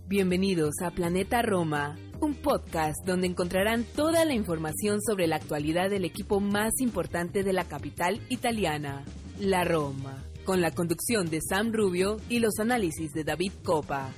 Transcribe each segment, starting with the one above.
Bienvenidos a Planeta Roma, un podcast donde encontrarán toda la información sobre la actualidad del equipo más importante de la capital italiana, la Roma, con la conducción de Sam Rubio y los análisis de David Coppa.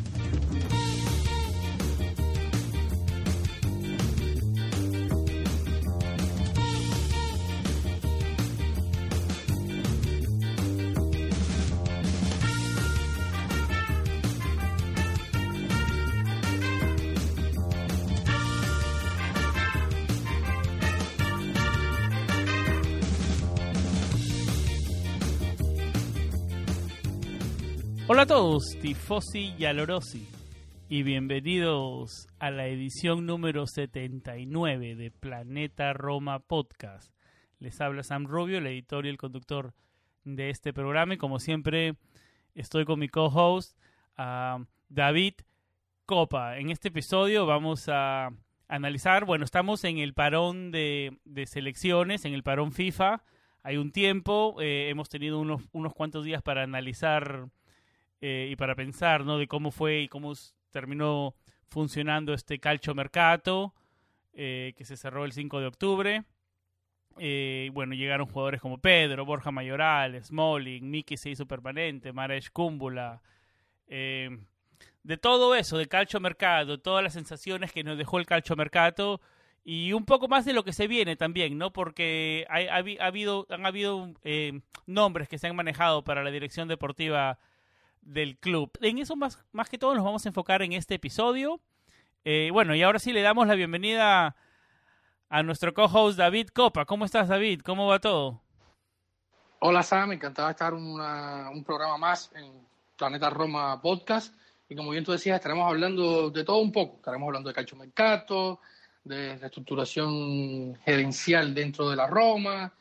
Hola a todos, tifosi y alorosi, y bienvenidos a la edición número 79 de Planeta Roma Podcast. Les habla Sam Rubio, el editor y el conductor de este programa, y como siempre estoy con mi co-host David Coppa. En este episodio vamos a analizar, estamos en el parón de selecciones, en el parón FIFA. Hay un tiempo, hemos tenido unos cuantos días para analizar y para pensar, ¿no?, de cómo fue y cómo terminó funcionando este calciomercato que se cerró el 5 de octubre. Llegaron jugadores como Pedro, Borja Mayoral, Smalling, Miki se hizo permanente, Maresh Kumbula. De todo eso, de calciomercato, todas las sensaciones que nos dejó el calciomercato y un poco más de lo que se viene también, ¿no? Porque han habido nombres que se han manejado para la dirección deportiva del club. En eso más que todo nos vamos a enfocar en este episodio. Y ahora sí le damos la bienvenida a nuestro co-host David Coppa. ¿Cómo estás, David? ¿Cómo va todo? Hola, Sam. Encantado de estar un programa más en Planeta Roma Podcast. Y como bien tú decías, estaremos hablando de todo un poco. Estaremos hablando de calciomercato, de reestructuración gerencial dentro de la Roma,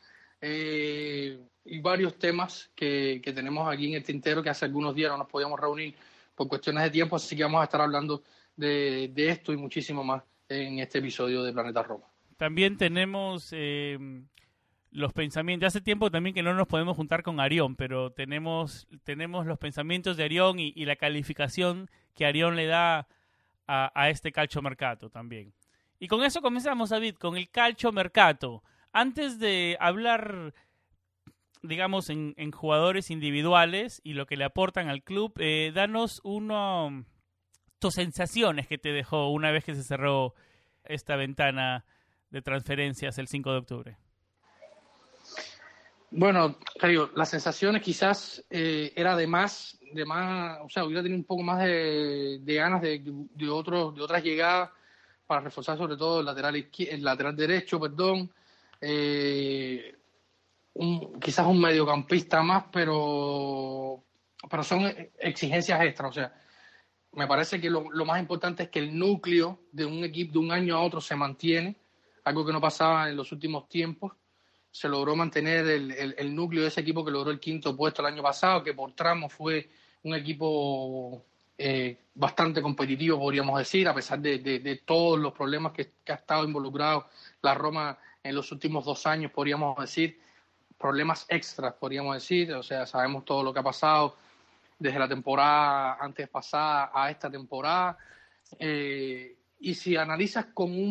y varios temas que tenemos aquí en el tintero, que hace algunos días no nos podíamos reunir por cuestiones de tiempo, así que vamos a estar hablando de esto y muchísimo más en este episodio de Planeta Roma. También tenemos los pensamientos. Hace tiempo también que no nos podemos juntar con Arión, pero tenemos los pensamientos de Arión y la calificación que Arión le da a este calciomercato también. Y con eso comenzamos, David, con el calciomercato. Antes de hablar, digamos, en jugadores individuales y lo que le aportan al club, danos tus sensaciones que te dejó una vez que se cerró esta ventana de transferencias el 5 de octubre. Bueno, las sensaciones quizás era de más, o sea, hubiera tenido un poco más de ganas de otras llegadas para reforzar sobre todo el lateral derecho, quizás un mediocampista más, pero son exigencias extras. O sea, me parece que lo más importante es que el núcleo de un equipo de un año a otro se mantiene, algo que no pasaba en los últimos tiempos. Se logró mantener el núcleo de ese equipo que logró el 5º puesto el año pasado, que por tramos fue un equipo bastante competitivo, podríamos decir, a pesar de todos los problemas que ha estado involucrado la Roma en los últimos 2 años, podríamos decir, problemas extras, podríamos decir. O sea, sabemos todo lo que ha pasado desde la temporada antes pasada a esta temporada. Y si analizas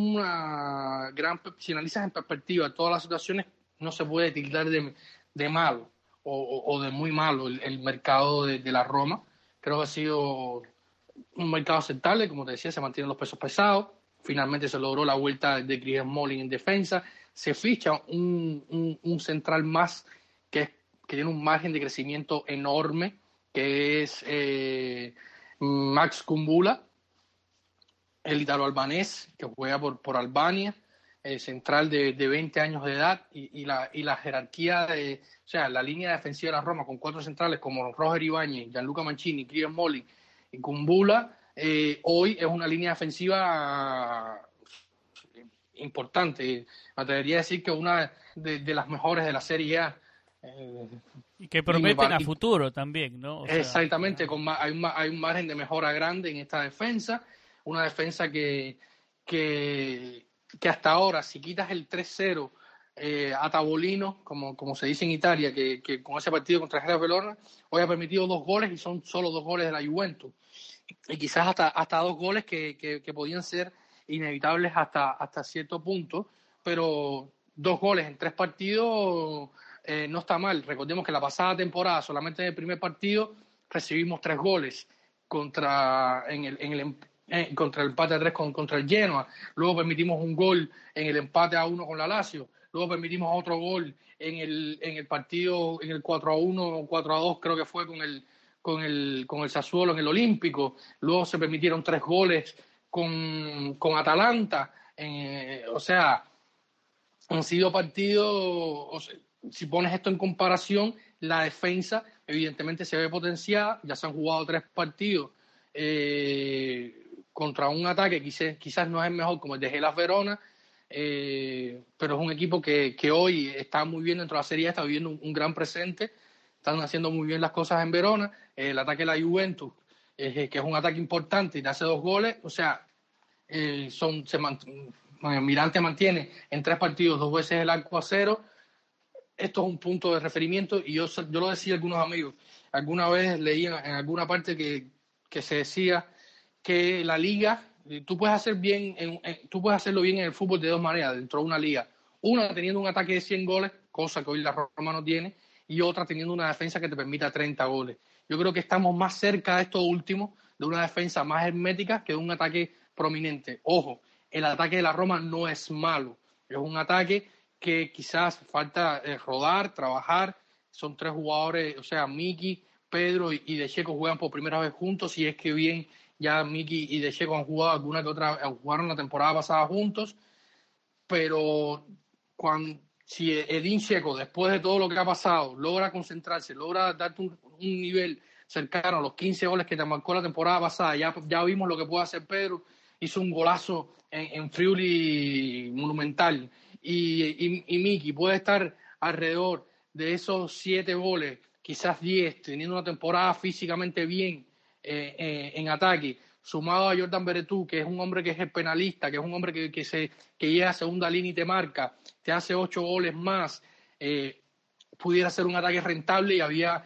si analizas en perspectiva todas las situaciones, no se puede tildar de malo o de muy malo el mercado de la Roma. Creo que ha sido un mercado aceptable, como te decía, se mantienen los pesos pesados. Finalmente se logró la vuelta de Chris Smalling en defensa. Se ficha un central más que tiene un margen de crecimiento enorme, que es Max Kumbula, el italo-albanés que juega por Albania, central de 20 años de edad, y la jerarquía o sea, la línea defensiva de la Roma con 4 centrales como Roger Ibáñez, Gianluca Mancini, Chris Smalling y Kumbula, hoy es una línea defensiva importante. Me atrevería a decir que una de las mejores de la Serie A. Y que prometen a futuro también, ¿no? Exactamente, hay un margen de mejora grande en esta defensa. Una defensa que hasta ahora, si quitas el 3-0 a Tavolino, como se dice en Italia, que con ese partido contra Hellas Verona, hoy ha permitido 2 goles y son solo 2 goles de la Juventus. y quizás hasta 2 goles que podían ser inevitables hasta cierto punto, pero 2 goles en 3 partidos no está mal. Recordemos que la pasada temporada, solamente en el primer partido, recibimos 3 goles contra el empate a 3 contra el Genoa. Luego permitimos un gol en el empate a 1 con la Lazio. Luego permitimos otro gol en el partido, en el 4-1, 4-2 creo que fue con el Sassuolo en el Olímpico. Luego se permitieron 3 goles con Atalanta. O sea, han sido partidos, si pones esto en comparación, la defensa evidentemente se ve potenciada. Ya se han jugado 3 partidos contra un ataque quizás no es el mejor como el de Hellas Verona, pero es un equipo que hoy está muy bien dentro de la Serie A, está viviendo un gran presente, están haciendo muy bien las cosas en Verona. El ataque de la Juventus, que es un ataque importante y te hace 2 goles, o sea, Mirante mantiene en 3 partidos 2 veces el arco a 0. Esto es un punto de referimiento y yo lo decía a algunos amigos. Alguna vez leí en alguna parte que se decía que la liga, tú puedes hacerlo bien en el fútbol de 2 maneras dentro de una liga. Una, teniendo un ataque de 100 goles, cosa que hoy la Roma no tiene, y otra, teniendo una defensa que te permita 30 goles. Yo creo que estamos más cerca de esto último, de una defensa más hermética que de un ataque prominente. Ojo, el ataque de la Roma no es malo, es un ataque que quizás falta rodar, trabajar. Son 3 jugadores, o sea, Miki, Pedro y De Checo juegan por primera vez juntos, y es que bien, ya Miki y De Checo han jugado alguna que otra, jugaron la temporada pasada juntos, pero si Edin Dzeko, después de todo lo que ha pasado, logra concentrarse, logra darte un nivel cercano a los 15 goles que te marcó la temporada pasada, ya vimos lo que puede hacer Pedro, hizo un golazo en Friuli monumental, y Miki puede estar alrededor de esos 7 goles, quizás 10, teniendo una temporada físicamente bien en ataque, sumado a Jordan Veretout, que es un hombre que es el penalista, que es un hombre que llega a segunda línea y te marca, te hace 8 goles más, pudiera ser un ataque rentable y había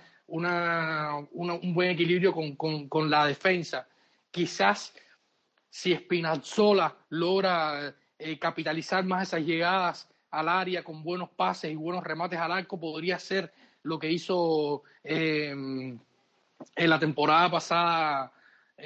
un buen equilibrio con la defensa. Quizás si Spinazzola logra capitalizar más esas llegadas al área con buenos pases y buenos remates al arco, podría ser lo que hizo en la temporada pasada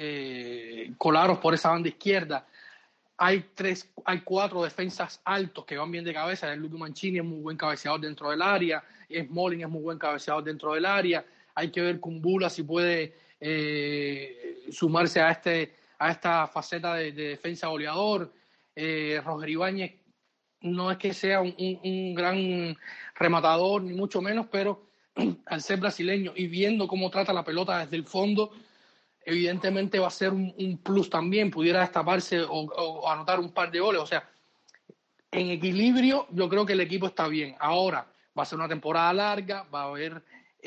Colaros por esa banda izquierda. Hay 4 defensas altos que van bien de cabeza. Luca Mancini es muy buen cabeceador dentro del área, Smalling es muy buen cabeceador dentro del área. Hay que ver Kumbula si puede sumarse a esta faceta de defensa goleador. Roger Ibáñez no es que sea un gran rematador, ni mucho menos, pero al ser brasileño y viendo cómo trata la pelota desde el fondo, evidentemente va a ser un plus también, pudiera destaparse o anotar un par de goles. O sea, en equilibrio yo creo que el equipo está bien. Ahora va a ser una temporada larga, va a haber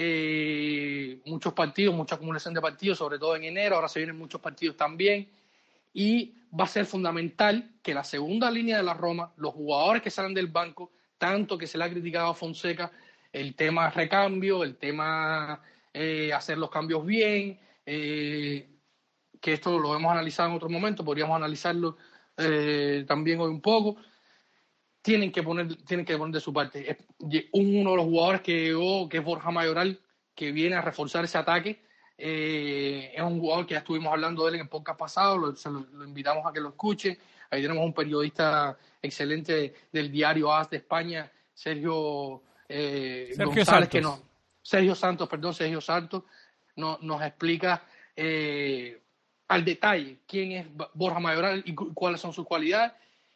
muchos partidos, mucha acumulación de partidos, sobre todo en enero. Ahora se vienen muchos partidos también, y va a ser fundamental que la segunda línea de la Roma, los jugadores que salen del banco, tanto que se le ha criticado a Fonseca el tema recambio, el tema hacer los cambios bien, que esto lo hemos analizado en otro momento, podríamos analizarlo también hoy un poco. Tienen que poner de su parte. Uno de los jugadores que llegó, que es Borja Mayoral, que viene a reforzar ese ataque, es un jugador que ya estuvimos hablando de él en el podcast pasado, lo invitamos a que lo escuchen. Ahí tenemos un periodista excelente del diario AS de España, Sergio González, Sergio Santos, nos explica al detalle quién es Borja Mayoral y cuáles son sus cualidades.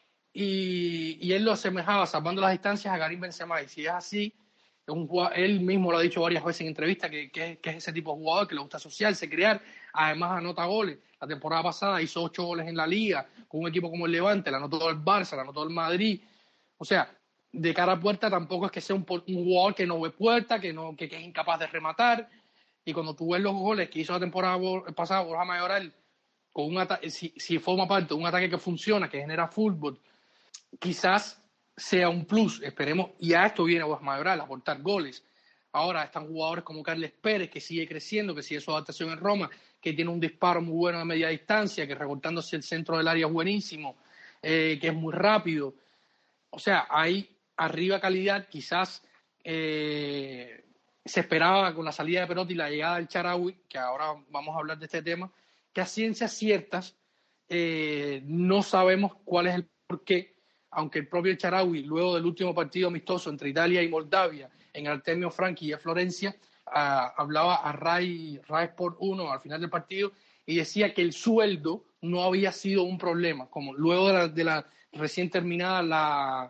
Y él lo asemejaba, salvando las distancias, a Karim Benzema. Y si es así, él mismo lo ha dicho varias veces en entrevistas, que es ese tipo de jugador que le gusta asociarse, crear. Además anota goles. La temporada pasada hizo 8 goles en la Liga con un equipo como el Levante, la anotó el Barça, la anotó el Madrid. O sea, de cara a puerta tampoco es que sea un jugador que no ve puerta, que es incapaz de rematar. Y cuando tú ves los goles que hizo la temporada pasada Borja Mayoral, con un si forma parte de un ataque que funciona, que genera fútbol, quizás sea un plus, esperemos, y a esto viene Borja Mayoral, a aportar goles. Ahora están jugadores como Carles Pérez, que sigue creciendo, que sigue su adaptación en Roma, que tiene un disparo muy bueno a media distancia, que recortando hacia el centro del área es buenísimo, que es muy rápido. O sea, hay arriba calidad. Quizás se esperaba con la salida de Perotti y la llegada del Shaarawy, que ahora vamos a hablar de este tema, que a ciencias ciertas no sabemos cuál es el porqué, aunque el propio Shaarawy, luego del último partido amistoso entre Italia y Moldavia en Artemio Franchi y a Florencia, hablaba a Rai Sport 1 al final del partido y decía que el sueldo no había sido un problema, como luego de la recién terminada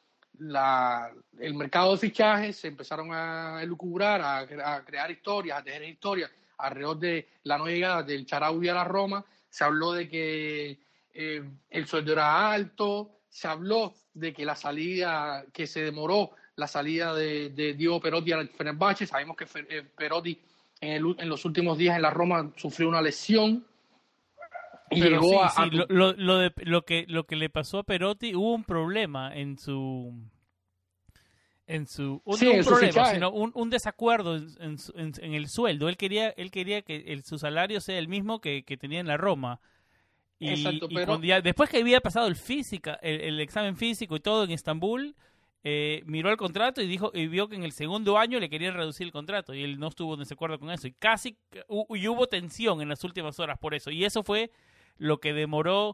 el mercado de fichajes, se empezaron a elucubrar, a crear historias, a tejer historias alrededor de la no llegada del Shaarawy a la Roma. Se habló de que el sueldo era alto, se habló de que que se demoró la salida de Diego Perotti al Fenerbahce. Sabemos que Perotti en los últimos días en la Roma sufrió una lesión y pero llegó lo que le pasó a Perotti, hubo un problema en su un desacuerdo en el sueldo. Él quería que su salario sea el mismo que tenía en la Roma. Exacto, pero después que había pasado el examen físico y todo en Estambul, miró el contrato y vio que en el segundo año le querían reducir el contrato y él no estuvo en desacuerdo con eso. Y hubo tensión en las últimas horas por eso. Y eso fue lo que demoró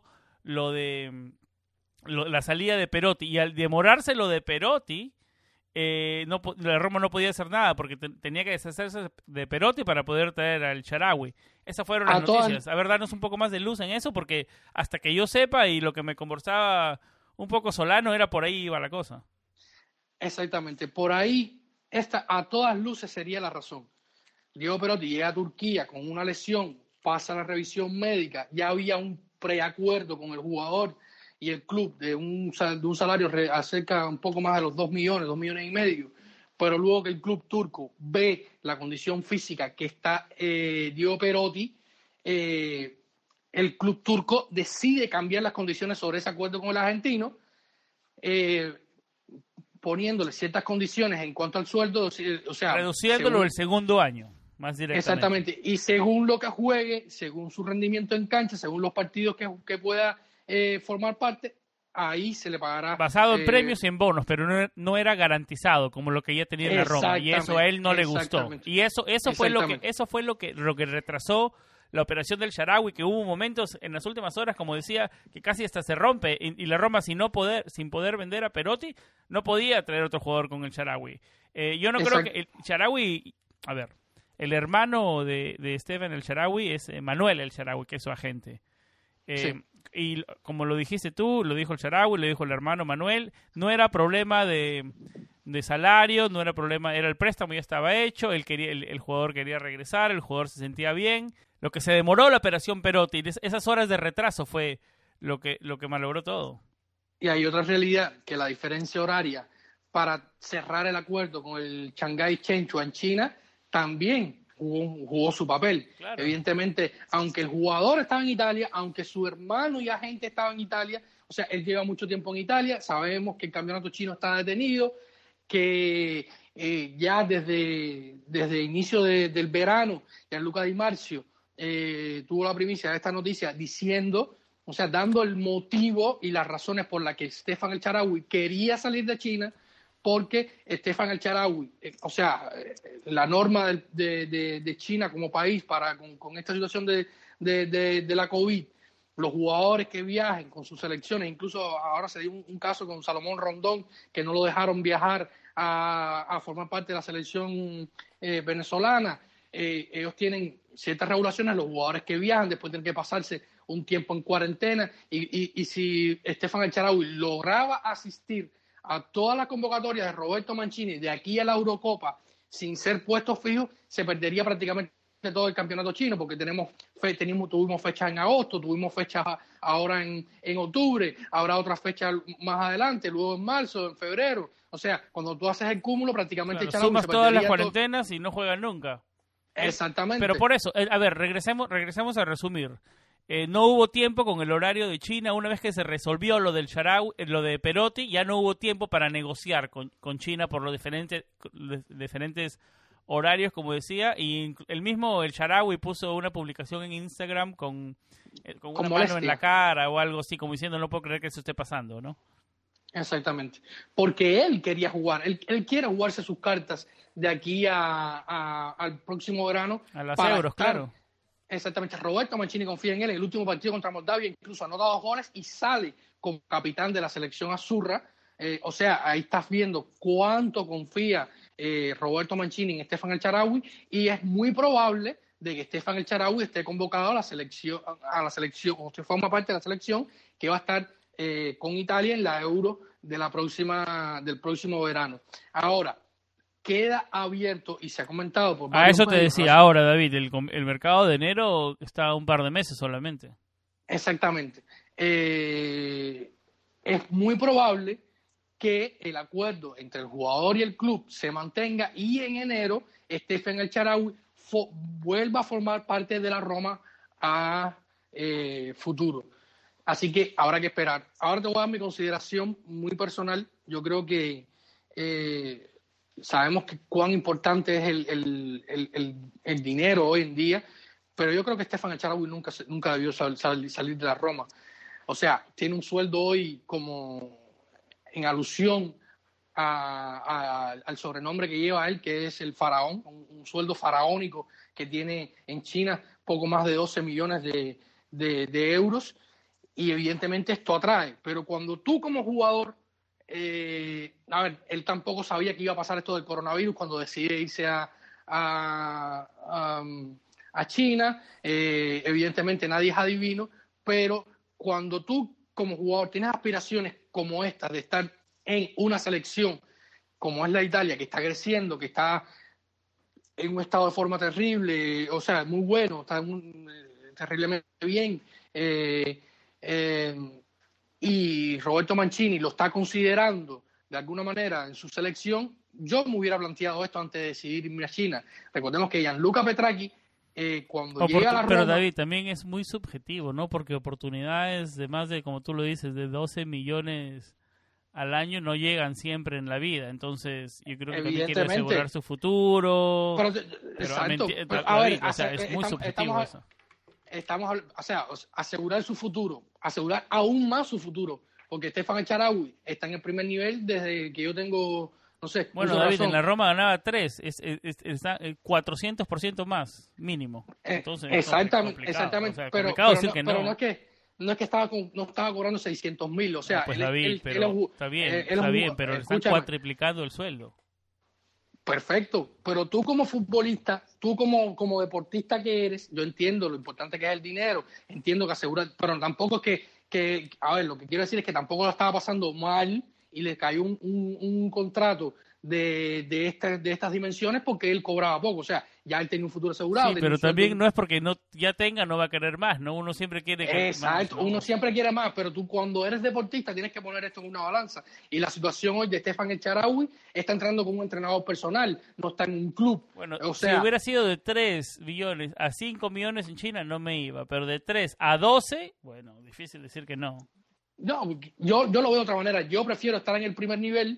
la salida de Perotti. Y al demorarse lo de Perotti, la Roma no podía hacer nada porque tenía que deshacerse de Perotti para poder traer al Shaarawy. Esas fueron las noticias. A ver, darnos un poco más de luz en eso, porque hasta que yo sepa y lo que me conversaba un poco Solano era por ahí iba la cosa. Exactamente, por ahí a todas luces sería la razón. Diego Perotti llega a Turquía con una lesión, pasa la revisión médica, ya había un preacuerdo con el jugador y el club de un salario acerca un poco más de los 2 millones y medio, pero luego que el club turco ve la condición física que está Diego Perotti, el club turco decide cambiar las condiciones sobre ese acuerdo con el argentino, poniéndole ciertas condiciones en cuanto al sueldo, o sea, reduciéndolo el segundo año, más directamente. Exactamente, y según lo que juegue, según su rendimiento en cancha, según los partidos que pueda formar parte, ahí se le pagará. Basado en premios y en bonos, pero no era garantizado como lo que ya tenía en la Roma, y eso a él no le gustó. Y eso fue lo que retrasó la operación del Shaarawy, que hubo momentos en las últimas horas, como decía, que casi hasta se rompe, y la Roma sin poder vender a Perotti, no podía traer otro jugador con el Shaarawy. Yo no creo que el Shaarawy, a ver, el hermano de Stefan el Shaarawy es Manuel el Shaarawy, que es su agente. Sí. Y como lo dijiste tú, lo dijo el Shaarawy, lo dijo el hermano Manuel, no era problema de salario, no era problema, era el préstamo, ya estaba hecho, el jugador quería regresar, el jugador se sentía bien. Lo que se demoró la operación Perotti, esas horas de retraso fue lo que malogró todo. Y hay otra realidad, que la diferencia horaria para cerrar el acuerdo con el Shanghai Shenhua en China también jugó su papel. Claro. Evidentemente, aunque el jugador estaba en Italia, aunque su hermano y agente estaban en Italia, o sea, él lleva mucho tiempo en Italia, sabemos que el campeonato chino está detenido, que ya desde inicio del verano, Gianluca Di Marzio tuvo la primicia de esta noticia diciendo, o sea, dando el motivo y las razones por las que Stefan el Shaarawy quería salir de China, porque Stefan el Shaarawy, o sea, la norma de China como país con esta situación de la COVID, los jugadores que viajen con sus selecciones, incluso ahora se dio un caso con Salomón Rondón, que no lo dejaron viajar a formar parte de la selección venezolana. Ellos tienen ciertas regulaciones, los jugadores que viajan después tienen que pasarse un tiempo en cuarentena, y si Stefan el Shaarawy lograba asistir a todas las convocatorias de Roberto Mancini de aquí a la Eurocopa sin ser puesto fijo, se perdería prácticamente todo el campeonato chino, porque tuvimos fechas en agosto, tuvimos fechas ahora en octubre, habrá otras fechas más adelante, luego en marzo, en febrero. O sea, cuando tú haces el cúmulo, prácticamente claro, sumas todas las cuarentenas y no juegan nunca. Exactamente. Pero por eso, a ver, regresemos a resumir. No hubo tiempo con el horario de China. Una vez que se resolvió lo del Shaarawy, lo de Perotti, ya no hubo tiempo para negociar con China por los diferentes horarios, como decía, y el Shaarawy puso una publicación en Instagram con una mano en la cara o algo así, como diciendo, no puedo creer que eso esté pasando, ¿no? Exactamente, porque él quería jugar, él quiere jugarse sus cartas de aquí al próximo verano. A las Euros, claro. Exactamente, Roberto Mancini confía en él. En el último partido contra Moldavia incluso anota 2 goles y sale como capitán de la selección azurra. O sea, ahí estás viendo cuánto confía Roberto Mancini en Stefan El Shaarawy, y es muy probable de que Stefan El Shaarawy esté convocado a la selección, o que forma parte de la selección que va a estar con Italia en la Euro del próximo verano. Ahora, queda abierto y se ha comentado por varios eso te decía ahora, David, el mercado de enero está a un par de meses solamente. Exactamente. Es muy probable que el acuerdo entre el jugador y el club se mantenga y en enero Stefan El Shaarawy vuelva a formar parte de la Roma a futuro. Así que habrá que esperar. Ahora te voy a dar mi consideración muy personal. Yo creo que sabemos que cuán importante es el dinero hoy en día, pero yo creo que Stefan El Shaarawy nunca debió salir de la Roma. O sea, tiene un sueldo hoy como en alusión al sobrenombre que lleva él, que es el faraón, un sueldo faraónico que tiene en China poco más de 12 millones de euros, y evidentemente esto atrae. Pero cuando tú como jugador, él tampoco sabía que iba a pasar esto del coronavirus cuando decide irse a China, evidentemente nadie es adivino, pero cuando tú como jugador tienes aspiraciones como estas de estar en una selección como es la Italia, que está creciendo, que está en un estado de forma terrible, o sea, muy bueno, está terriblemente bien, y Roberto Mancini lo está considerando de alguna manera en su selección, yo me hubiera planteado esto antes de decidir irme a China. Recordemos que Gianluca Petracchi, cuando llega a la Roma... Pero David, también es muy subjetivo, ¿no? Porque oportunidades de más de, como tú lo dices, de 12 millones al año no llegan siempre en la vida. Entonces, yo creo que también quiere asegurar su futuro. Exacto. David, o sea, es muy subjetivo eso. Asegurar su futuro, asegurar aún más su futuro, porque Stefan El Shaarawy está en el primer nivel desde que yo tengo, no sé. Bueno, David, en la Roma ganaba 3, está 400% más, mínimo. Entonces, exactamente. O sea, pero no es que no estaba cobrando 600.000, o sea, no, pues David, está bien, pero están cuatriplicando el sueldo. Perfecto, pero tú como futbolista, tú como deportista que eres, yo entiendo lo importante que es el dinero, entiendo que asegurar, pero tampoco es que a ver, lo que quiero decir es que tampoco lo estaba pasando mal y le cayó un contrato de estas dimensiones porque él cobraba poco, o sea, ya él tenía un futuro asegurado. Sí, pero también no es porque no va a querer más, ¿no? Uno siempre quiere Exacto, más, ¿no? Uno siempre quiere más, pero tú cuando eres deportista tienes que poner esto en una balanza. Y la situación hoy de Stefan El Shaarawy está entrando como un entrenador personal, no está en un club. Bueno, si hubiera sido de 3 millones a 5 millones en China no me iba, pero de 3 a 12, bueno, difícil decir que no. No, yo lo veo de otra manera. Yo prefiero estar en el primer nivel.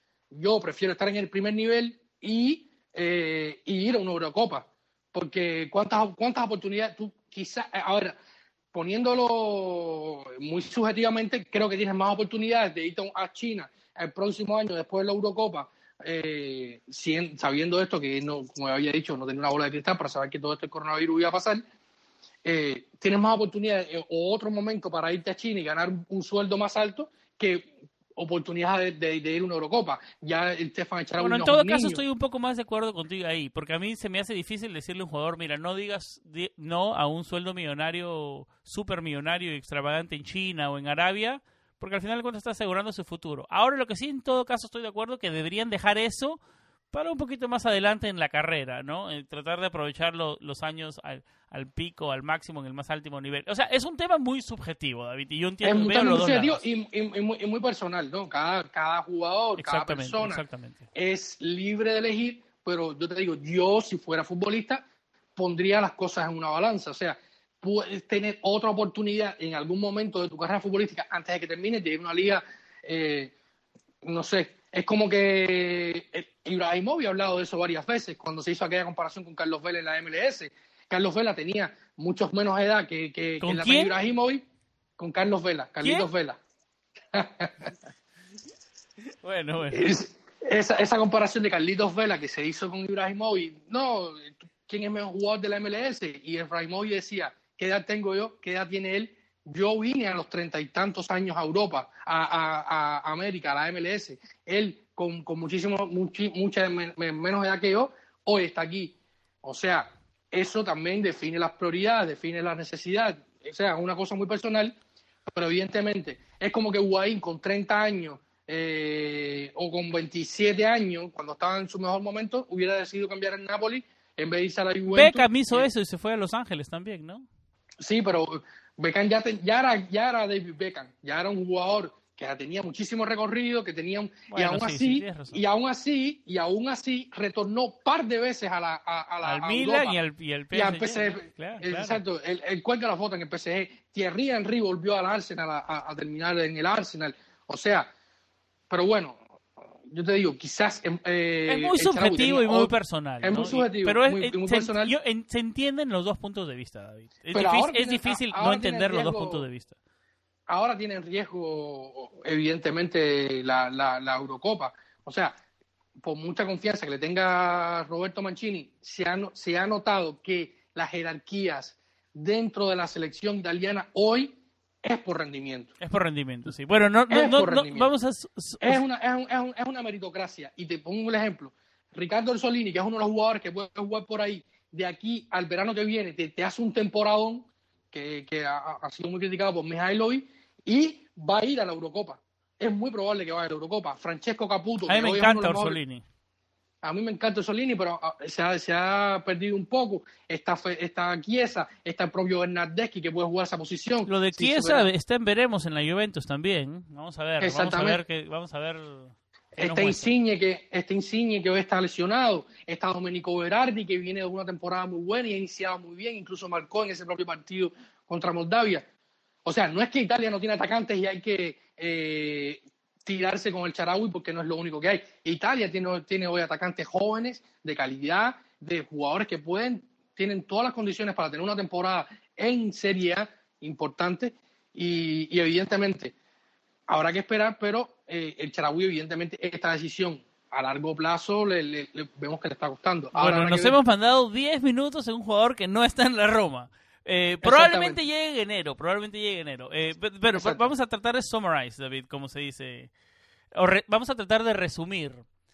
Y ir a una Eurocopa, porque cuántas oportunidades tú quizás, ahora poniéndolo muy subjetivamente, creo que tienes más oportunidades de ir a China el próximo año después de la Eurocopa, sabiendo esto, que no, como había dicho, no tenía una bola de cristal para saber que todo esto del coronavirus iba a pasar. Tienes más oportunidades o otro momento para irte a China y ganar un sueldo más alto que oportunidades de ir a una Eurocopa. Ya el Stefan El Shaarawy. Bueno, en todo caso estoy un poco más de acuerdo contigo ahí, porque a mí se me hace difícil decirle a un jugador, mira, no digas no a un sueldo millonario, súper millonario y extravagante en China o en Arabia, porque al final de cuentas está asegurando su futuro. Ahora lo que sí, en todo caso estoy de acuerdo que deberían dejar eso para un poquito más adelante en la carrera, ¿no? Tratar de aprovechar los años al pico, al máximo, en el más alto nivel. O sea, es un tema muy subjetivo, David, y yo entiendo. Es muy subjetivo y muy personal, ¿no? Cada jugador, cada persona es libre de elegir, pero yo te digo, yo si fuera futbolista pondría las cosas en una balanza. O sea, puedes tener otra oportunidad en algún momento de tu carrera futbolística antes de que termines de ir a una liga, no sé, Es como que Ibrahimovic ha hablado de eso varias veces cuando se hizo aquella comparación con Carlos Vela en la MLS. Carlos Vela tenía muchos menos edad que ¿Con la quién? Ibrahimovic, con Carlos Vela, Carlitos Vela. Bueno. Esa comparación de Carlitos Vela que se hizo con Ibrahimovic, no, ¿quién es mejor jugador de la MLS? Y Ibrahimovic decía, ¿qué edad tengo yo? ¿Qué edad tiene él? Yo vine a los 30 y tantos años a Europa, a América, a la MLS. Él, con mucha menos edad que yo, hoy está aquí. O sea, eso también define las prioridades, define las necesidades. O sea, es una cosa muy personal, pero evidentemente es como que Higuaín con 30 años o con 27 años, cuando estaba en su mejor momento, hubiera decidido cambiar el Napoli en vez de irse a la Juventus. Beckham hizo eso y se fue a Los Ángeles también, ¿no? Sí, pero Beckham ya era David Beckham, ya era un jugador que ya tenía muchísimo recorrido, que tenía bueno, y aún así retornó un par de veces al Milan y al PSG. Y al PSG. Claro. Exacto, el cuelga la foto en el PSG. Thierry Henry volvió al Arsenal a terminar en el Arsenal. O sea, pero bueno, yo te digo, quizás es muy subjetivo y muy personal. Es ¿no? muy subjetivo, pero muy personal. Se entienden los dos puntos de vista, David. Es difícil no entender los dos puntos de vista. Ahora tiene en riesgo, evidentemente, la Eurocopa. O sea, por mucha confianza que le tenga Roberto Mancini, se ha notado que las jerarquías dentro de la selección italiana hoy es por rendimiento. Es por rendimiento, sí. Bueno, no vamos a... Es una meritocracia. Y te pongo un ejemplo. Ricardo Orsolini, que es uno de los jugadores que puede jugar por ahí, de aquí al verano que viene, te hace un temporadón que ha sido muy criticado por Mihajlovic y va a ir a la Eurocopa. Es muy probable que vaya a la Eurocopa. Francesco Caputo. A mí me encanta Orsolini. A mí me encanta Orsolini, pero se ha perdido un poco. Está Chiesa, está el propio Bernardeschi que puede jugar esa posición. Lo de Chiesa está en veremos en la Juventus también. Vamos a ver. Vamos a ver. Este Insigne que hoy está lesionado. Está Domenico Berardi que viene de una temporada muy buena y ha iniciado muy bien. Incluso marcó en ese propio partido contra Moldavia. O sea, no es que Italia no tiene atacantes y hay que tirarse con el Shaarawy porque no es lo único que hay. Italia tiene hoy atacantes jóvenes, de calidad, de jugadores que tienen todas las condiciones para tener una temporada en Serie A importante y evidentemente habrá que esperar, pero el Shaarawy evidentemente esta decisión a largo plazo le vemos que le está costando. Ahora, nos hemos mandado 10 minutos en un jugador que no está en la Roma. Probablemente llegue en enero. Pero vamos a tratar de summarize, David, como se dice. Vamos a tratar de resumir.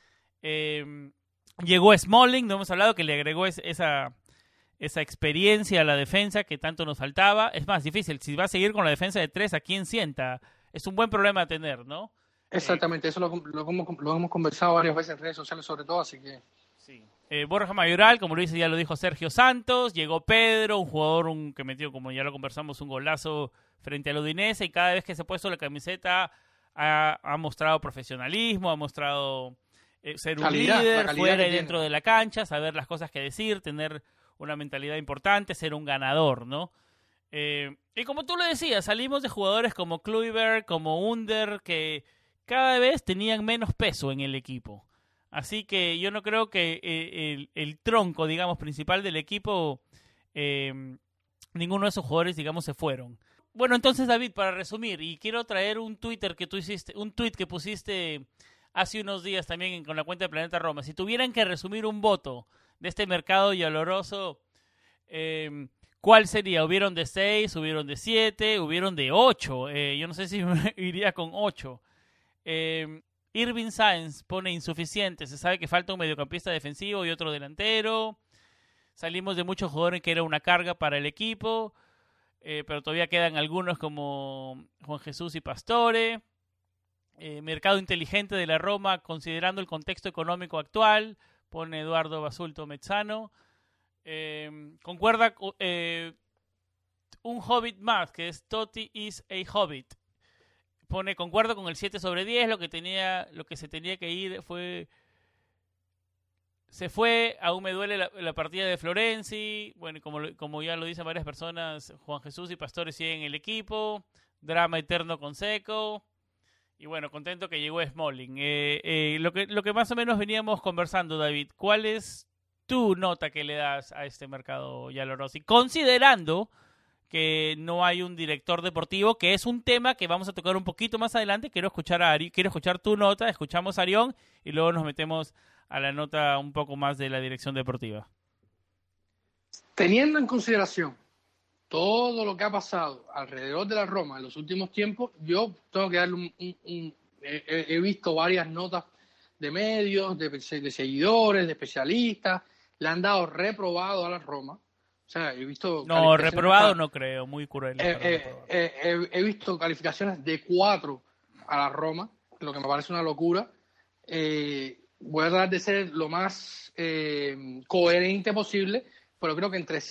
Llegó Smalling, no hemos hablado, que le agregó esa experiencia a la defensa que tanto nos faltaba. Es más difícil, si va a seguir con la defensa de 3, ¿a quién sienta? Es un buen problema a tener, ¿no? Exactamente, eso lo hemos conversado varias veces en redes sociales sobre todo, así que... Sí. Borja Mayoral, como ya lo dijo Sergio Santos, llegó Pedro, un jugador que metió, como ya lo conversamos, un golazo frente al Udinese, y cada vez que se ha puesto la camiseta ha mostrado profesionalismo, ha mostrado ser un líder fuera y dentro de la cancha, saber las cosas que decir, tener una mentalidad importante, ser un ganador, ¿no? Y como tú lo decías, salimos de jugadores como Kluivert, como Under, que cada vez tenían menos peso en el equipo. Así que yo no creo que el tronco, digamos, principal del equipo, ninguno de esos jugadores, digamos, se fueron. Bueno, entonces, David, para resumir, y quiero traer un tweet que pusiste hace unos días también con la cuenta de Planeta Roma. Si tuvieran que resumir un voto de este mercado oloroso, ¿cuál sería? ¿Hubieron de 6? ¿Hubieron de 7? ¿Hubieron de 8? Yo no sé si me iría con 8. Irving Sáenz pone insuficiente. Se sabe que falta un mediocampista defensivo y otro delantero. Salimos de muchos jugadores que era una carga para el equipo, pero todavía quedan algunos como Juan Jesús y Pastore. Mercado inteligente de la Roma considerando el contexto económico actual, pone Eduardo Basulto Mezzano. Concuerda un hobbit más, que es Totti is a hobbit. Concuerdo con el 7/10, lo que se tenía que ir se fue, aún me duele la partida de Florenzi, bueno, como ya lo dicen varias personas, Juan Jesús y Pastore siguen en el equipo, drama eterno con Seco, Y bueno, contento que llegó Smalling. Lo que más o menos veníamos conversando, David, ¿cuál es tu nota que le das a este mercado Giallorossi? Considerando que no hay un director deportivo, que es un tema que vamos a tocar un poquito más adelante. Quiero escuchar tu nota, escuchamos a Arión y luego nos metemos a la nota un poco más de la dirección deportiva. Teniendo en consideración todo lo que ha pasado alrededor de la Roma en los últimos tiempos, yo tengo que darle he visto varias notas de medios, de seguidores, de especialistas, le han dado reprobado a la Roma. O sea, he visto... No, reprobado no creo, muy cruel. He visto calificaciones de 4 a la Roma, lo que me parece una locura. Voy a tratar de ser lo más coherente posible, pero creo que entre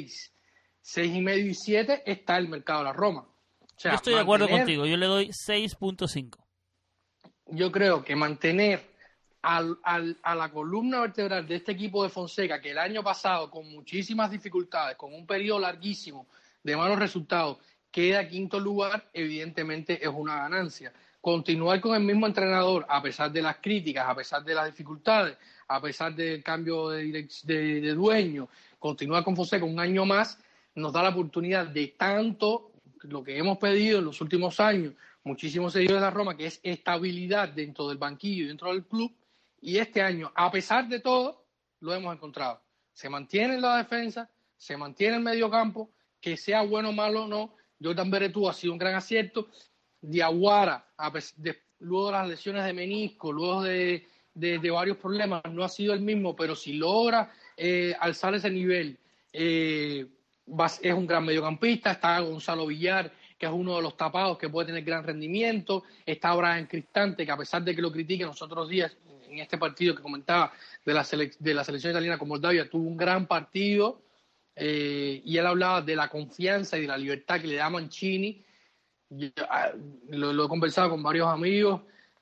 6,5 y 7 está el mercado de la Roma. O sea, yo estoy de acuerdo contigo, yo le doy 6.5. Yo creo que mantener a la columna vertebral de este equipo de Fonseca, que el año pasado, con muchísimas dificultades, con un periodo larguísimo de malos resultados, queda quinto lugar, evidentemente es una ganancia. Continuar con el mismo entrenador, a pesar de las críticas, a pesar de las dificultades, a pesar del cambio de dueño, continuar con Fonseca un año más, nos da la oportunidad de tanto lo que hemos pedido en los últimos años, muchísimos seguidores de la Roma, que es estabilidad dentro del banquillo y dentro del club, y este año, a pesar de todo, lo hemos encontrado. Se mantiene la defensa, se mantiene el mediocampo, que sea bueno o malo o no. Jordan Veretout ha sido un gran acierto. Diawara, luego de las lesiones de menisco, luego de varios problemas, no ha sido el mismo, pero si logra alzar ese nivel, es un gran mediocampista. Está Gonzalo Villar, que es uno de los tapados que puede tener gran rendimiento. Está Brian Cristante, que a pesar de que lo critiquen los otros días, en este partido que comentaba de la selección italiana con Moldavia, tuvo un gran partido, y él hablaba de la confianza y de la libertad que le da Mancini. Lo he conversado con varios amigos.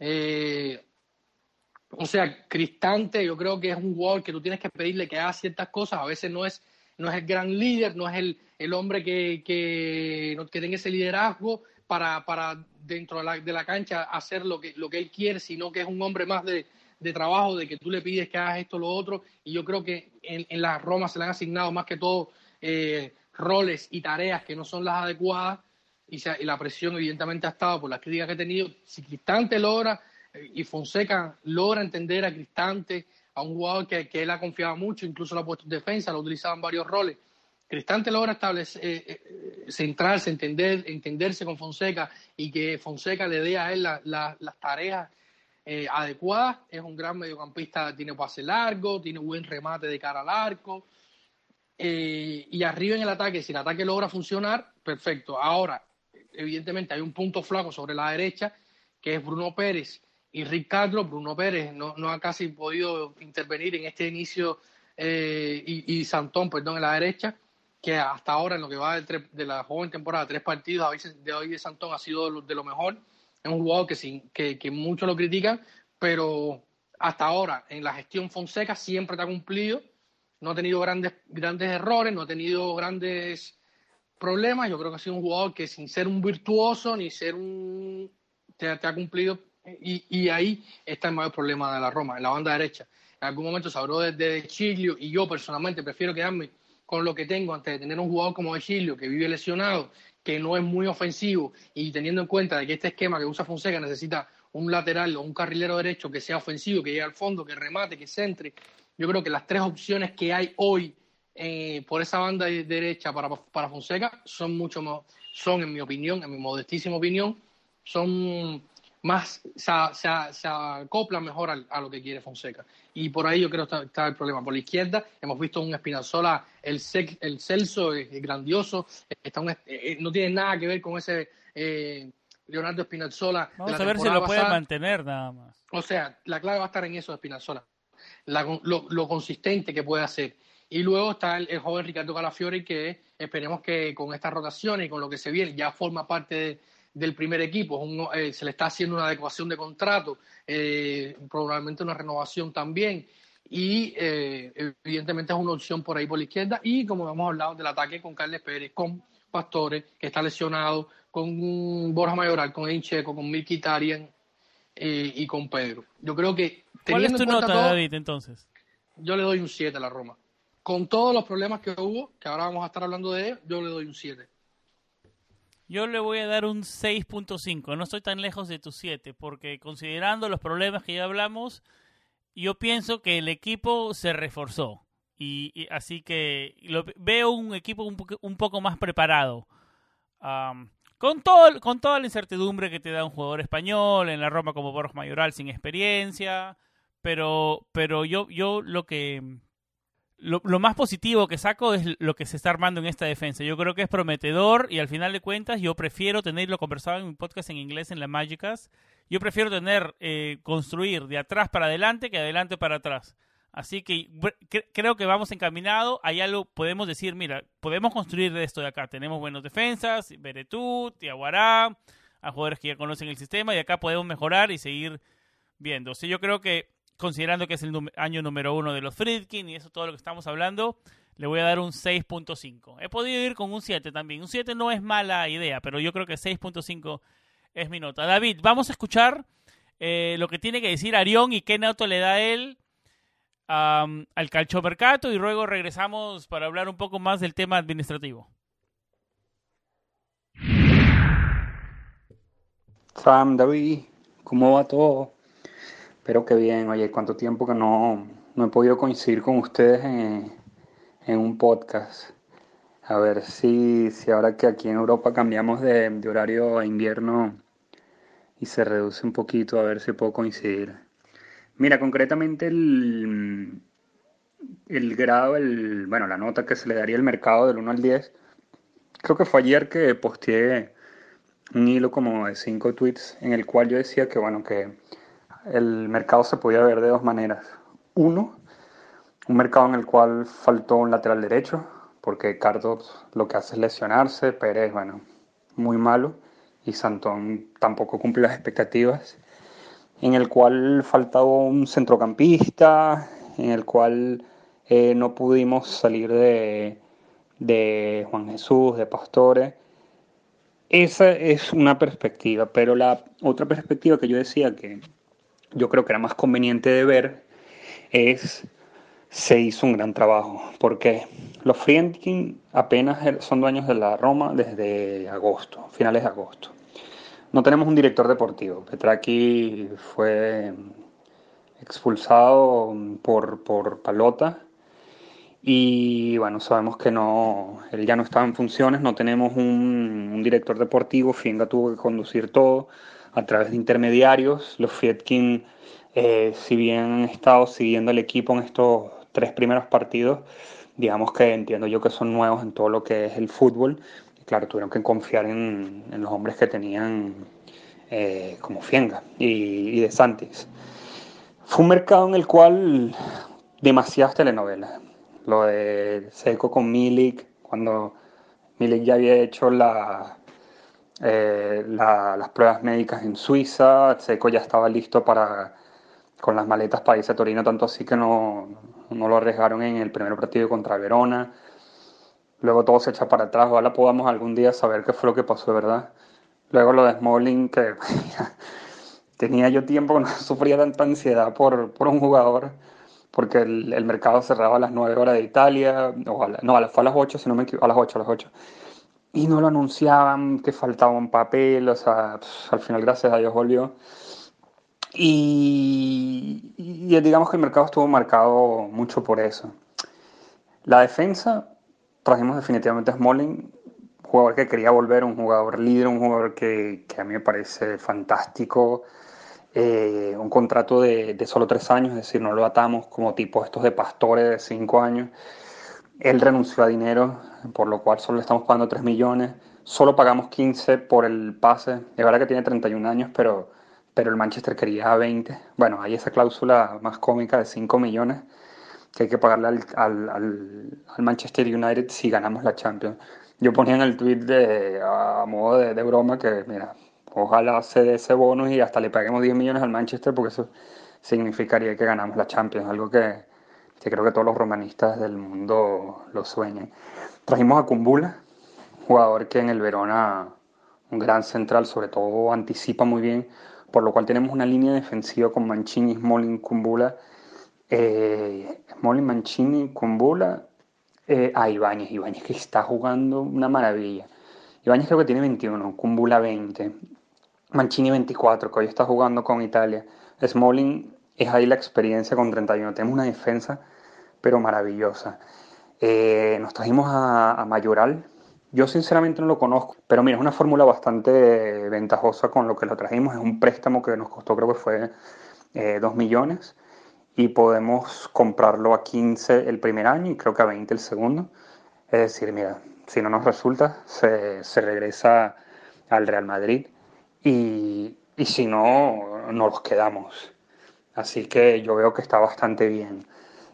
O sea, Cristante, yo creo que es un jugador que tú tienes que pedirle que haga ciertas cosas. A veces no es el gran líder, no es el hombre que tenga ese liderazgo para dentro de la cancha hacer lo que él quiere, sino que es un hombre más de trabajo, de que tú le pides que hagas esto o lo otro. Y yo creo que en la Roma se le han asignado más que todo roles y tareas que no son las adecuadas, y la presión evidentemente ha estado por las críticas que ha tenido. Si Cristante logra y Fonseca logra entender a Cristante, a un jugador que él ha confiado mucho, incluso lo ha puesto en defensa, lo ha utilizado en varios roles, Cristante logra establecer, centrarse, entenderse con Fonseca, y que Fonseca le dé a él las tareas adecuadas. Es un gran mediocampista, tiene pase largo, tiene buen remate de cara al arco, y arriba en el ataque, si el ataque logra funcionar, perfecto. Ahora, evidentemente hay un punto flaco sobre la derecha, que es Bruno Pérez y Ricardo. Bruno Pérez no ha casi podido intervenir en este inicio, y Santón, perdón, en la derecha, que hasta ahora, en lo que va de la joven temporada, 3 partidos, a veces de hoy de Santón ha sido de lo mejor. Es un jugador que muchos lo critican, pero hasta ahora en la gestión Fonseca siempre te ha cumplido. No ha tenido grandes errores, no ha tenido grandes problemas. Yo creo que ha sido un jugador que, sin ser un virtuoso ni ser te ha cumplido, y ahí está el mayor problema de la Roma, en la banda derecha. En algún momento se habló de Chiglio, y yo personalmente prefiero quedarme con lo que tengo antes de tener un jugador como Chiglio, que vive lesionado, que no es muy ofensivo, y teniendo en cuenta de que este esquema que usa Fonseca necesita un lateral o un carrilero derecho que sea ofensivo, que llegue al fondo, que remate, que centre. Yo creo que las 3 opciones que hay hoy por esa banda derecha para Fonseca son mucho más, en mi opinión, en mi modestísima opinión, son más, se acoplan mejor a lo que quiere Fonseca. Y por ahí yo creo que está el problema. Por la izquierda hemos visto un Spinazzola, el Celso, grandioso. No tiene nada que ver con ese Leonardo Spinazzola. Vamos a ver si lo puede mantener nada más. O sea, la clave va a estar en eso de Spinazzola, lo consistente que puede hacer. Y luego está el joven Riccardo Calafiori, que esperemos que con estas rotaciones y con lo que se viene ya forma parte del primer equipo. Se le está haciendo una adecuación de contrato, probablemente una renovación también, y evidentemente es una opción por ahí por la izquierda. Y como hemos hablado del ataque, con Carles Pérez, con Pastore, que está lesionado, con Borja Mayoral, con Edin Dzeko, con Mkhitaryan, y con Pedro. Yo creo que ¿Cuál es teniendo tu en cuenta nota, todo, David, entonces? yo le doy un 7 a la Roma. Con todos los problemas que hubo, que ahora vamos a estar hablando de ellos, yo le doy un 7. Yo le voy a dar un 6.5. No estoy tan lejos de tu 7, porque considerando los problemas que ya hablamos, yo pienso que el equipo se reforzó. Y así que veo un equipo un poco más preparado. Con toda la incertidumbre que te da un jugador español en la Roma como Borja Mayoral sin experiencia. Pero yo lo más positivo que saco es lo que se está armando en esta defensa. Yo creo que es prometedor y al final de cuentas yo prefiero tenerlo conversado en mi podcast en inglés en la Magicas. Yo prefiero construir de atrás para adelante que de adelante para atrás. Así que creo que vamos encaminado. Hay algo, podemos decir, mira, podemos construir de esto de acá. Tenemos buenas defensas, Beretut, Diaguará, a jugadores que ya conocen el sistema y acá podemos mejorar y seguir viendo. O sea, yo creo que considerando que es el año número 1 de los Friedkin y eso todo lo que estamos hablando, le voy a dar un 6.5. He podido ir con un 7 también. Un 7 no es mala idea, pero yo creo que 6.5 es mi nota. David, vamos a escuchar lo que tiene que decir Arión y qué nota le da él al calciomercato y luego regresamos para hablar un poco más del tema administrativo. Sam, David, ¿cómo va todo? Espero que bien. Oye, cuánto tiempo que no he podido coincidir con ustedes en un podcast. A ver si ahora que aquí en Europa cambiamos de horario a invierno y se reduce un poquito, a ver si puedo coincidir. Mira, concretamente el grado, bueno, la nota que se le daría al mercado del 1 al 10, creo que fue ayer que posteé un hilo como de 5 tweets en el cual yo decía que, bueno, que el mercado se podía ver de dos maneras. Uno, un mercado en el cual faltó un lateral derecho, porque Cardoz lo que hace es lesionarse, Pérez, bueno, muy malo, y Santón tampoco cumple las expectativas. En el cual faltaba un centrocampista, en el cual no pudimos salir de Juan Jesús, de Pastore. Esa es una perspectiva, pero la otra perspectiva que yo decía que yo creo que era más conveniente de ver es se hizo un gran trabajo, porque los Friedkin apenas son dueños de la Roma desde agosto, finales de agosto. No tenemos un director deportivo. Petracchi fue expulsado por Palota y bueno, sabemos que no, él ya no estaba en funciones, no tenemos un director deportivo, Fienga tuvo que conducir todo a través de intermediarios. Los Friedkin, si bien han estado siguiendo el equipo en estos 3 primeros partidos, digamos que entiendo yo que son nuevos en todo lo que es el fútbol. Y claro, tuvieron que confiar en los hombres que tenían como Fienga y De Santis. Fue un mercado en el cual demasiadas telenovelas. Lo de Seco con Milik, cuando Milik ya había hecho las pruebas médicas en Suiza, Seco ya estaba listo con las maletas para irse a Torino, tanto así que no lo arriesgaron en el primer partido contra Verona. Luego todo se echa para atrás, ojalá podamos algún día saber qué fue lo que pasó de verdad. Luego lo de Smalling, que tenía yo tiempo que no sufría tanta ansiedad por un jugador, porque el mercado cerraba a las 9 horas de Italia, fue a las 8, si no me equivoco, a las 8. Y no lo anunciaban, que faltaba un papel, o sea, al final gracias a Dios volvió. Y digamos que el mercado estuvo marcado mucho por eso. La defensa, trajimos definitivamente a Smalling, jugador que quería volver, un jugador líder, un jugador que a mí me parece fantástico. Un contrato de solo 3 años, es decir, no lo atamos como tipo estos de Pastore de 5 años. Él renunció a dinero, por lo cual solo le estamos pagando 3 millones. Solo pagamos 15 por el pase. Es verdad que tiene 31 años, pero el Manchester quería 20. Bueno, hay esa cláusula más cómica de 5 millones que hay que pagarle al Manchester United si ganamos la Champions. Yo ponía en el tweet a modo de broma que, mira, ojalá se dé ese bonus y hasta le paguemos 10 millones al Manchester, porque eso significaría que ganamos la Champions, algo que creo que todos los romanistas del mundo lo sueñan. Trajimos a Kumbula, jugador que en el Verona, un gran central, sobre todo anticipa muy bien, por lo cual tenemos una línea defensiva con Mancini, Smalling, Kumbula, Smalling, Mancini, Kumbula, Ibáñez que está jugando una maravilla. Ibáñez creo que tiene 21, Kumbula 20, Mancini 24, que hoy está jugando con Italia. Smalling es ahí la experiencia con 31. Tenemos una defensa, pero maravillosa. Nos trajimos a Mayoral. Yo sinceramente no lo conozco, pero mira, es una fórmula bastante ventajosa con lo que lo trajimos. Es un préstamo que nos costó, creo que fue 2 millones, y podemos comprarlo a 15 el primer año y creo que a 20 el segundo. Es decir, mira, si no nos resulta, se regresa al Real Madrid y si no, nos los quedamos. Así que yo veo que está bastante bien.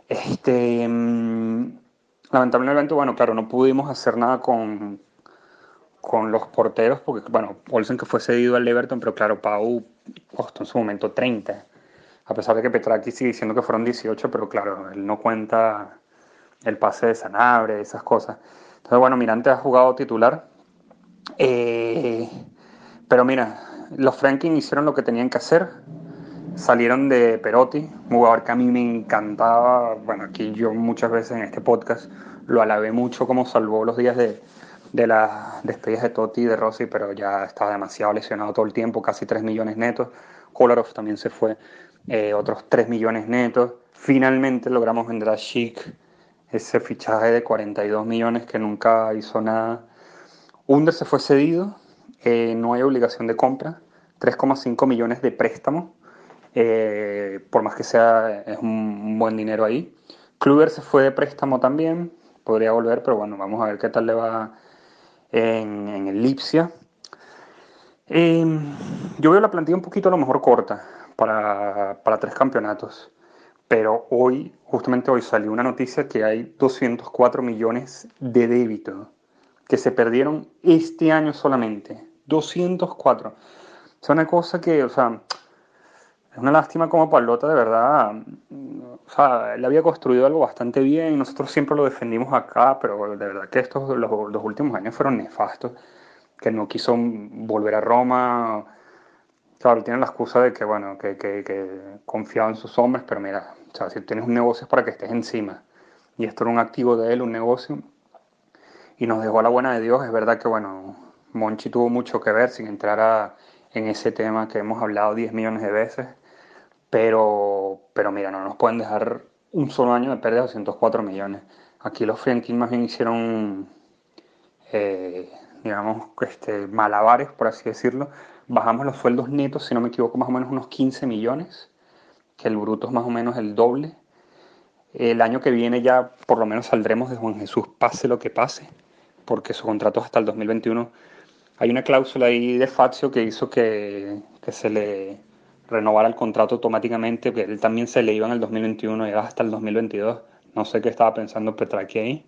Lamentablemente, bueno, claro, no pudimos hacer nada con los porteros, porque, bueno, Olsen que fue cedido al Everton, pero claro, Pau costó en su momento 30. A pesar de que Petraki sigue diciendo que fueron 18, pero claro, él no cuenta el pase de Sanabria, esas cosas. Entonces, bueno, Mirante ha jugado titular. Pero mira, los Franklin hicieron lo que tenían que hacer. Salieron de Perotti, un jugador que a mí me encantaba. Bueno, aquí yo muchas veces en este podcast lo alabé mucho como salvó los días de las despedidas de Totti y de Rossi, pero ya estaba demasiado lesionado todo el tiempo, casi 3 millones netos. Kolarov también se fue, otros 3 millones netos. Finalmente logramos vender a Schick, ese fichaje de 42 millones que nunca hizo nada. Under se fue cedido, no hay obligación de compra, 3,5 millones de préstamo. Por más que sea, es un buen dinero ahí. Kluber se fue de préstamo también, podría volver, pero bueno, vamos a ver qué tal le va en el Lipsia. Yo veo la plantilla un poquito a lo mejor corta para 3 campeonatos, pero justamente hoy salió una noticia que hay 204 millones de débito que se perdieron este año solamente. 204. Es una cosa que, o sea, es una lástima como Palota, de verdad. O sea, él había construido algo bastante bien y nosotros siempre lo defendimos acá, pero de verdad que los últimos años fueron nefastos. Que no quiso volver a Roma. Claro, tiene la excusa de que, bueno, que confiaba en sus hombres, pero mira, o sea, si tienes un negocio es para que estés encima. Y esto era un activo de él, un negocio, y nos dejó a la buena de Dios. Es verdad que, bueno, Monchi tuvo mucho que ver sin entrar en ese tema que hemos hablado 10 millones de veces. Pero mira, no nos pueden dejar un solo año de pérdida de 204 millones. Aquí los Frienkin más bien hicieron, digamos, malabares, por así decirlo. Bajamos los sueldos netos, si no me equivoco, más o menos unos 15 millones, que el bruto es más o menos el doble. El año que viene ya por lo menos saldremos de Juan Jesús, pase lo que pase, porque su contrato es hasta el 2021. Hay una cláusula ahí de Fazio que hizo que se le renovara el contrato automáticamente, que él también se le iba en el 2021 y era hasta el 2022. No sé qué estaba pensando Petraki ahí.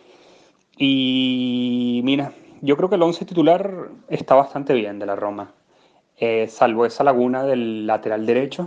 Y mira, yo creo que el 11 titular está bastante bien de la Roma, salvo esa laguna del lateral derecho.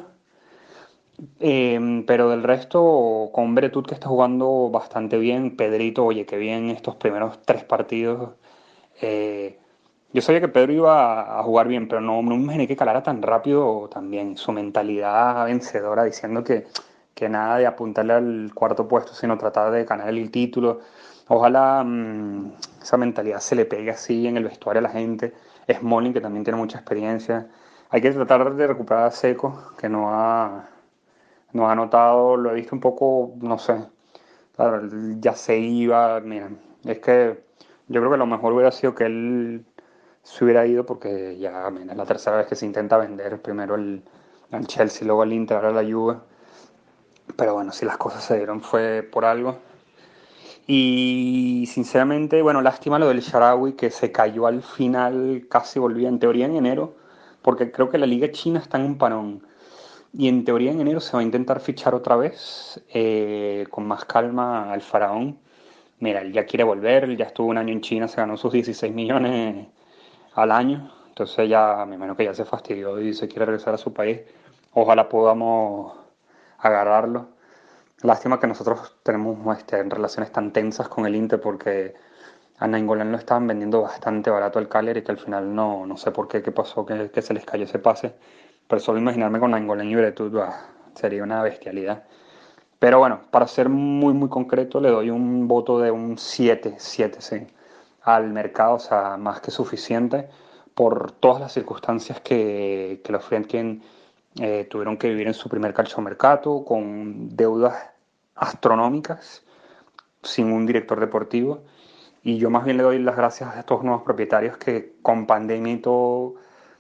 Pero del resto, con Bretud que está jugando bastante bien, Pedrito, oye, que bien estos primeros 3 partidos. Yo sabía que Pedro iba a jugar bien, pero no me imaginé que calara tan rápido también. Su mentalidad vencedora diciendo que nada de apuntarle al cuarto puesto, sino tratar de ganar el título. Ojalá esa mentalidad se le pegue así en el vestuario a la gente. Smalling, que también tiene mucha experiencia. Hay que tratar de recuperar a Seco, que no ha anotado, lo he visto un poco, no sé. Claro, él ya se iba. Mira, es que yo creo que lo mejor hubiera sido que él se hubiera ido porque ya mira, es la tercera vez que se intenta vender. Primero al Chelsea, luego al Inter, ahora a la Juve. Pero bueno, si las cosas se dieron fue por algo. Y sinceramente, bueno, lástima lo del Shaarawy que se cayó al final, casi volvía en teoría en enero, porque creo que la Liga China está en un parón. Y en teoría en enero se va a intentar fichar otra vez, con más calma al Faraón. Mira, él ya quiere volver, él ya estuvo un año en China, se ganó sus 16 millones al año. Entonces ya, me imagino que ya se fastidió y se quiere regresar a su país. Ojalá podamos agarrarlo. Lástima que nosotros tenemos relaciones tan tensas con el Inter porque a Nainggolan lo estaban vendiendo bastante barato al Cagliari y que al final no sé por qué pasó, que se les cayó ese pase. pero solo imaginarme con Nainggolan y Yveretout sería una bestialidad. Pero bueno, para ser muy, muy concreto, le doy un voto de un 7, sí, al mercado, o sea, más que suficiente por todas las circunstancias que los Friedkin tuvieron que vivir en su primer calciomercato, con deudas astronómicas, sin un director deportivo. Y yo más bien le doy las gracias a estos nuevos propietarios que con pandemia y todo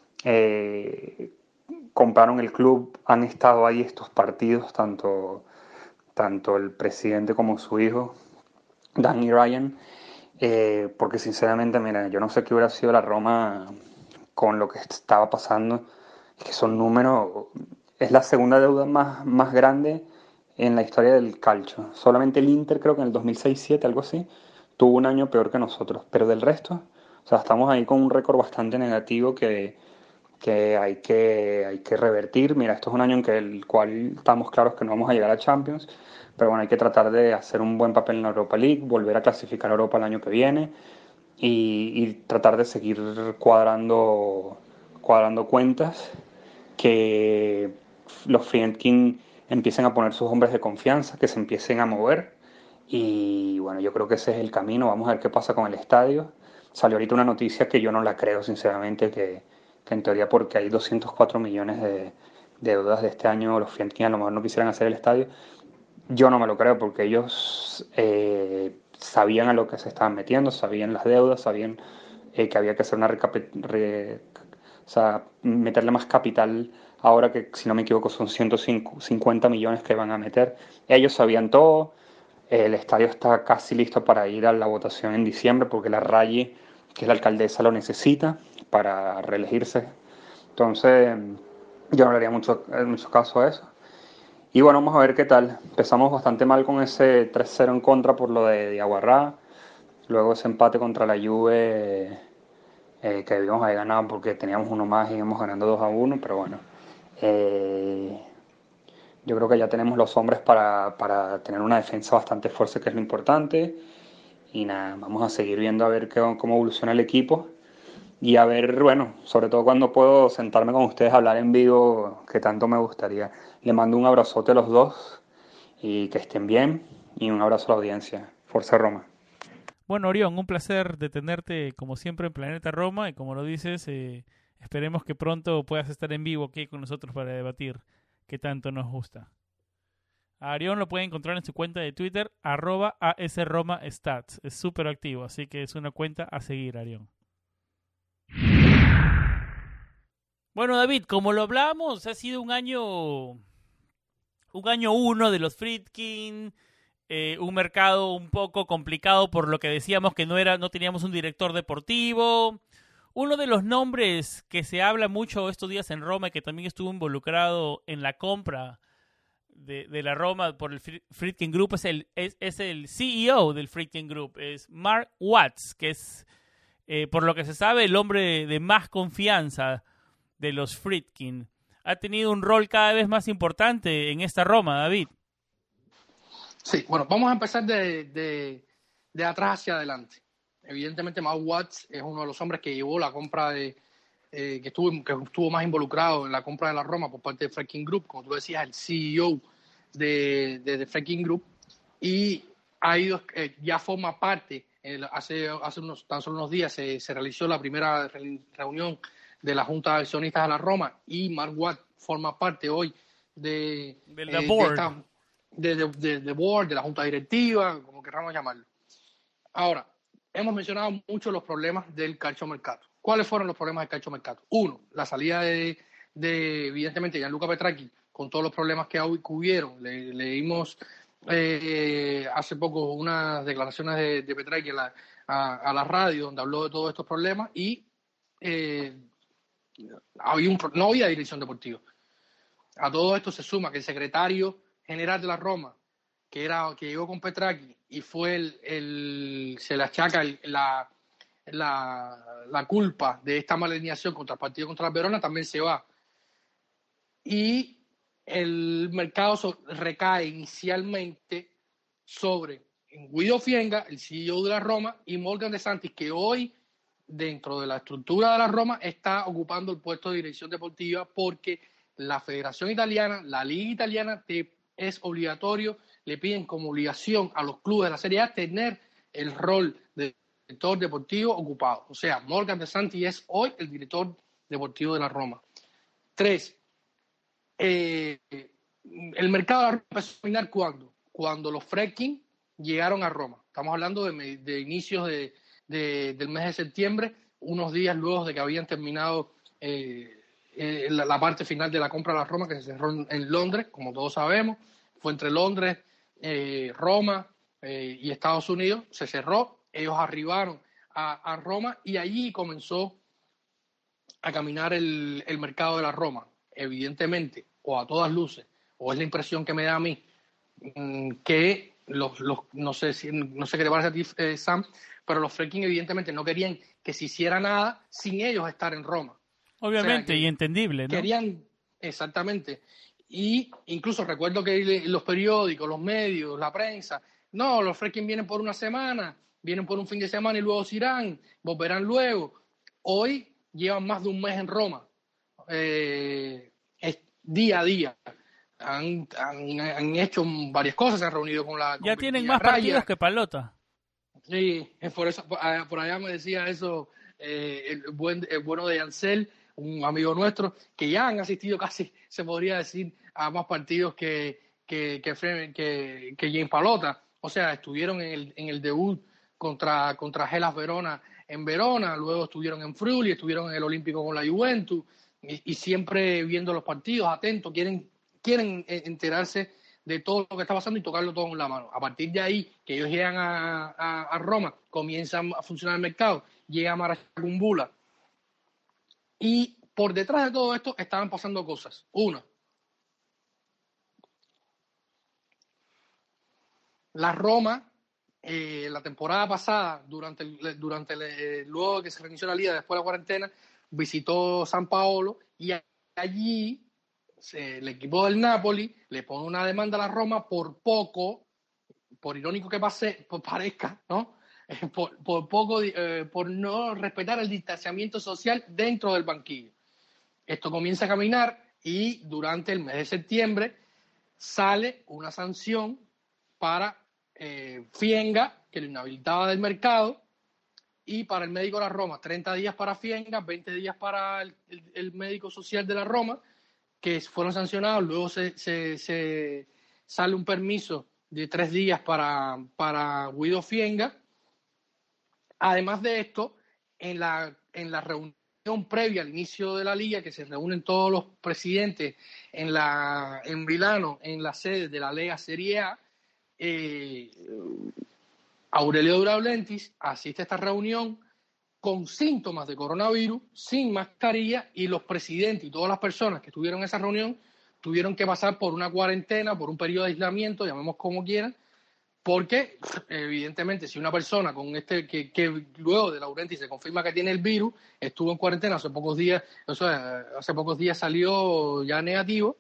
compraron el club, han estado ahí estos partidos, tanto el presidente como su hijo, Dan y Ryan, porque sinceramente, mira, yo no sé qué hubiera sido la Roma con lo que estaba pasando, es que son números, es la segunda deuda más grande en la historia del calcio. Solamente el Inter, creo que en el 2006-07, algo así, tuvo un año peor que nosotros, pero del resto, o sea, estamos ahí con un récord bastante negativo que hay que revertir. Mira, esto es un año en que el cual estamos claros que no vamos a llegar a Champions, pero bueno, hay que tratar de hacer un buen papel en la Europa League, volver a clasificar a Europa el año que viene y tratar de seguir cuadrando cuentas, que los Friedkin empiecen a poner sus hombres de confianza, que se empiecen a mover y bueno, yo creo que ese es el camino. Vamos a ver qué pasa con el estadio. Salió ahorita una noticia que yo no la creo, sinceramente, que en teoría porque hay 204 millones de deudas de este año, los Friedkin a lo mejor no quisieran hacer el estadio. Yo no me lo creo porque ellos sabían a lo que se estaban metiendo, sabían las deudas, sabían que había que hacer una o sea, meterle más capital ahora que, si no me equivoco, son 150 millones que van a meter. Ellos sabían todo, el estadio está casi listo para ir a la votación en diciembre porque la Raggi, que es la alcaldesa, lo necesita para reelegirse. Entonces, yo no le haría mucho caso a eso. Y bueno, vamos a ver qué tal. Empezamos bastante mal con ese 3-0 en contra por lo de Diaguarrá. Luego ese empate contra la Juve que debíamos haber ganado porque teníamos uno más y íbamos ganando 2-1. Pero bueno, yo creo que ya tenemos los hombres para tener una defensa bastante fuerte, que es lo importante. Y nada, vamos a seguir viendo a ver cómo evoluciona el equipo. Y a ver, bueno, sobre todo cuando puedo sentarme con ustedes a hablar en vivo, que tanto me gustaría. Le mando un abrazote a los dos y que estén bien. Y un abrazo a la audiencia. Forza Roma. Bueno, Orión, un placer de tenerte como siempre en Planeta Roma y como lo dices, esperemos que pronto puedas estar en vivo aquí con nosotros para debatir qué tanto nos gusta. A Orión lo pueden encontrar en su cuenta de Twitter, @ASRomaStats. Es súper activo, así que es una cuenta a seguir, Orión. Bueno, David, como lo hablamos, ha sido un año uno de los Friedkin, un mercado un poco complicado por lo que decíamos que no teníamos un director deportivo. Uno de los nombres que se habla mucho estos días en Roma y que también estuvo involucrado en la compra de la Roma por el Friedkin Group es el CEO del Friedkin Group, es Mark Watts, que es, por lo que se sabe, el hombre de más confianza de los Friedkin. Ha tenido un rol cada vez más importante en esta Roma, David. Sí, bueno, vamos a empezar de atrás hacia adelante. Evidentemente, Mark Watts es uno de los hombres que llevó la compra que estuvo más involucrado en la compra de la Roma por parte de Friedkin Group, como tú decías, el CEO de Friedkin Group, y ha ido, ya forma parte. Tan solo unos días se realizó la primera reunión de la Junta de Accionistas de la Roma y Mark Watts forma parte hoy de la board. De board, de la Junta Directiva, como queramos llamarlo. Ahora, hemos mencionado mucho los problemas del calciomercato. ¿Cuáles fueron los problemas del calciomercato? Uno, la salida de evidentemente, Gianluca Petracchi, con todos los problemas que hubieron. Leímos hace poco unas declaraciones de Petracchi a la radio donde habló de todos estos problemas y no había dirección deportiva. A todo esto se suma que el secretario general de la Roma, que llegó con Petracchi y fue se le achaca la culpa de esta mala alineación contra el partido contra la Verona, también se va. Y el mercado recae inicialmente sobre Guido Fienga, el CEO de la Roma, y Morgan De Santis, que hoy, dentro de la estructura de la Roma, está ocupando el puesto de dirección deportiva porque la Federación Italiana, la Liga Italiana, es obligatorio, le piden como obligación a los clubes de la Serie A tener el rol de director deportivo ocupado. O sea, Morgan De Santi es hoy el director deportivo de la Roma. 3. El mercado de la Roma empezó a dominar cuando los Friedkin llegaron a Roma. Estamos hablando de inicios del mes de septiembre, unos días luego de que habían terminado la parte final de la compra de la Roma, que se cerró en Londres, como todos sabemos. Fue entre Londres, Roma y Estados Unidos. Se cerró, ellos arribaron a Roma y allí comenzó a caminar el mercado de la Roma. Evidentemente, o a todas luces, o es la impresión que me da a mí, que no sé qué te parece a ti, Sam, pero los Friedkin evidentemente no querían que se hiciera nada sin ellos estar en Roma. Obviamente, o sea, y entendible, ¿no? Querían, exactamente. Y incluso recuerdo que los periódicos, los medios, la prensa, no, los Friedkin vienen por una semana, vienen por un fin de semana y luego se irán, volverán luego. Hoy llevan más de un mes en Roma, día a día. Han hecho varias cosas, se han reunido con la... Ya tienen más partidos que Palota. Sí, por eso, por allá me decía eso el bueno de Ansel, un amigo nuestro, que ya han asistido casi, se podría decir, a más partidos que James Palota. O sea, estuvieron en el debut contra Hellas Verona en Verona, luego estuvieron en Friuli, estuvieron en el Olímpico con la Juventus, y siempre viendo los partidos, atentos, quieren enterarse de todo lo que está pasando y tocarlo todo en la mano. A partir de ahí, que ellos llegan a Roma, comienzan a funcionar el mercado, llega Maracumbula. Y por detrás de todo esto estaban pasando cosas. Una, la Roma, la temporada pasada, luego que se reinició la liga, después de la cuarentena, visitó San Paolo y allí el equipo del Napoli le pone una demanda a la Roma por irónico que parezca, ¿no? Por no respetar el distanciamiento social dentro del banquillo. Esto comienza a caminar y durante el mes de septiembre sale una sanción para Fienga, que lo inhabilitaba del mercado, y para el médico de la Roma, 30 días para Fienga, 20 días para el médico social de la Roma, que fueron sancionados. Luego se sale un permiso de 3 días para Guido Fienga. Además de esto, en la reunión previa al inicio de la liga, que se reúnen todos los presidentes en Milano, en la sede de la Lega Serie A, Aurelio De Laurentiis asiste a esta reunión con síntomas de coronavirus, sin mascarilla, y los presidentes y todas las personas que estuvieron en esa reunión tuvieron que pasar por una cuarentena, por un periodo de aislamiento, llamemos como quieran, porque evidentemente si una persona con que luego de Laurentiis se confirma que tiene el virus, estuvo en cuarentena hace pocos días salió ya negativo,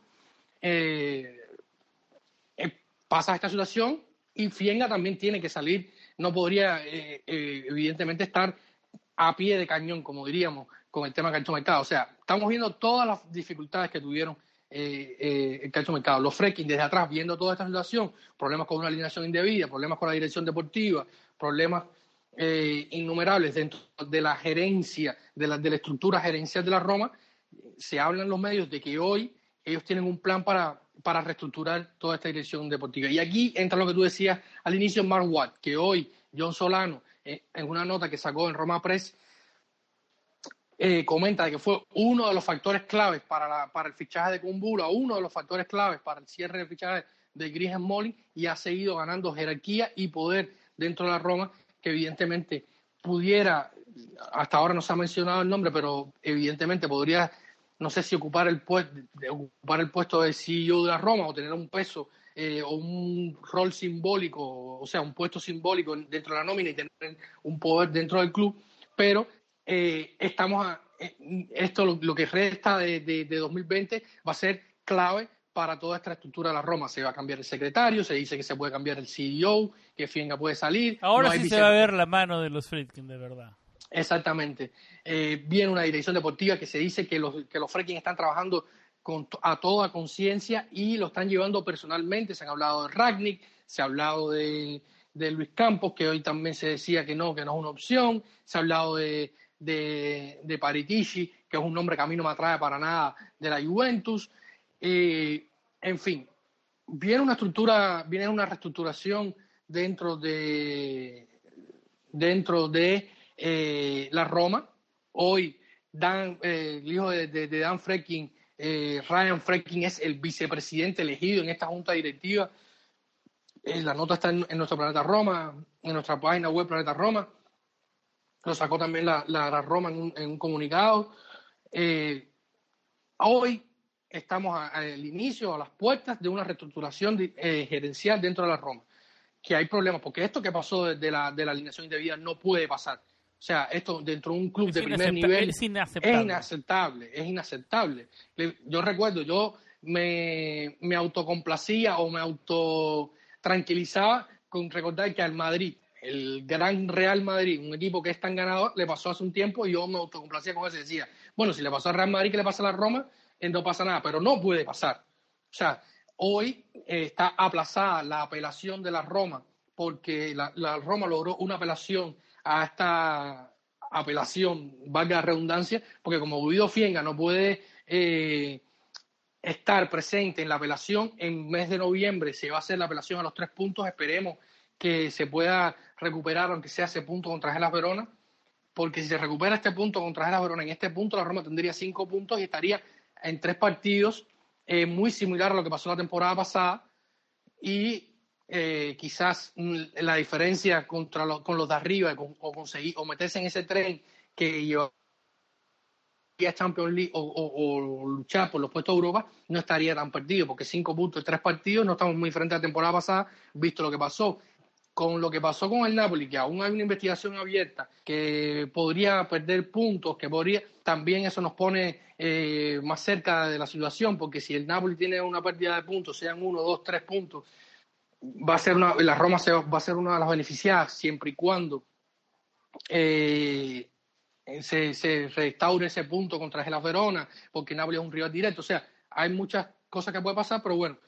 pasa esta situación y Fienga también tiene que salir, no podría evidentemente estar a pie de cañón, como diríamos, con el tema del calciomercado. O sea, estamos viendo todas las dificultades que tuvieron el calciomercado. Los Friedkin desde atrás viendo toda esta situación, problemas con una alineación indebida, problemas con la dirección deportiva, problemas innumerables dentro de la gerencia, de la estructura gerencial de la Roma. Se habla en los medios de que hoy ellos tienen un plan para reestructurar toda esta dirección deportiva. Y aquí entra lo que tú decías al inicio, Mark Watt, que hoy John Solano, en una nota que sacó en Roma Press, comenta de que fue uno de los factores claves para el fichaje de Kumbula, uno de los factores claves para el cierre del fichaje de Griggs Smalling, y ha seguido ganando jerarquía y poder dentro de la Roma, que evidentemente pudiera, hasta ahora no se ha mencionado el nombre, pero evidentemente podría, no sé si ocupar el puesto de CEO de la Roma o tener un peso o un rol simbólico, o sea, un puesto simbólico dentro de la nómina y tener un poder dentro del club, pero esto lo que resta de 2020 va a ser clave para toda esta estructura de la Roma. Se va a cambiar el secretario, se dice que se puede cambiar el CEO, que Fienga puede salir. Ahora sí se va a ver la mano de los Friedkin, de verdad. Exactamente. Viene una dirección deportiva que se dice que los Friedkin están trabajando a toda conciencia y lo están llevando personalmente. Se han hablado de Rangnick, se ha hablado de Luis Campos, que hoy también se decía que no es una opción. Se ha hablado de Paratici, que es un nombre que a mí no me atrae para nada, de la Juventus. En fin, viene una reestructuración dentro de la Roma. Hoy el hijo de Dan Fredkin, Ryan Fredkin, es el vicepresidente elegido en esta junta directiva. La nota está en nuestro Planeta Roma, en nuestra página web Planeta Roma. Lo sacó también la Roma en un comunicado. Hoy estamos al inicio, a las puertas de una reestructuración gerencial dentro de la Roma. Que hay problemas, porque esto que pasó de la alineación indebida no puede pasar. O sea, esto dentro de un club de primer nivel es inaceptable. Yo recuerdo, yo me autocomplacía o me autotranquilizaba con recordar que al Madrid, el gran Real Madrid, un equipo que es tan ganador, le pasó hace un tiempo y yo me autocomplacía con eso y decía, bueno, si le pasó al Real Madrid, ¿qué le pasa a la Roma? No pasa nada, pero no puede pasar. O sea, hoy está aplazada la apelación de la Roma porque la Roma logró una apelación a esta apelación, valga la redundancia, porque como Guido Fienga no puede estar presente en la apelación, en mes de noviembre se va a hacer la apelación a los 3 puntos, esperemos que se pueda recuperar, aunque sea ese punto contra Hellas Verona, porque si se recupera este punto contra Hellas Verona, en este punto la Roma tendría 5 puntos y estaría en 3 partidos, muy similar a lo que pasó la temporada pasada, y quizás la diferencia con los de arriba o conseguir o meterse en ese tren que lleva a Champions League o luchar por los puestos de Europa no estaría tan perdido, porque 5 puntos en 3 partidos no estamos muy diferentes a la temporada pasada, visto lo que pasó. Con lo que pasó con el Napoli, que aún hay una investigación abierta, que podría perder puntos, también eso nos pone más cerca de la situación, porque si el Napoli tiene una pérdida de puntos, sean 1, 2, 3 puntos, la Roma va a ser una de las beneficiadas siempre y cuando se restaure ese punto contra Hellas Verona, porque Napoli es un rival directo. O sea, hay muchas cosas que puede pasar, pero bueno,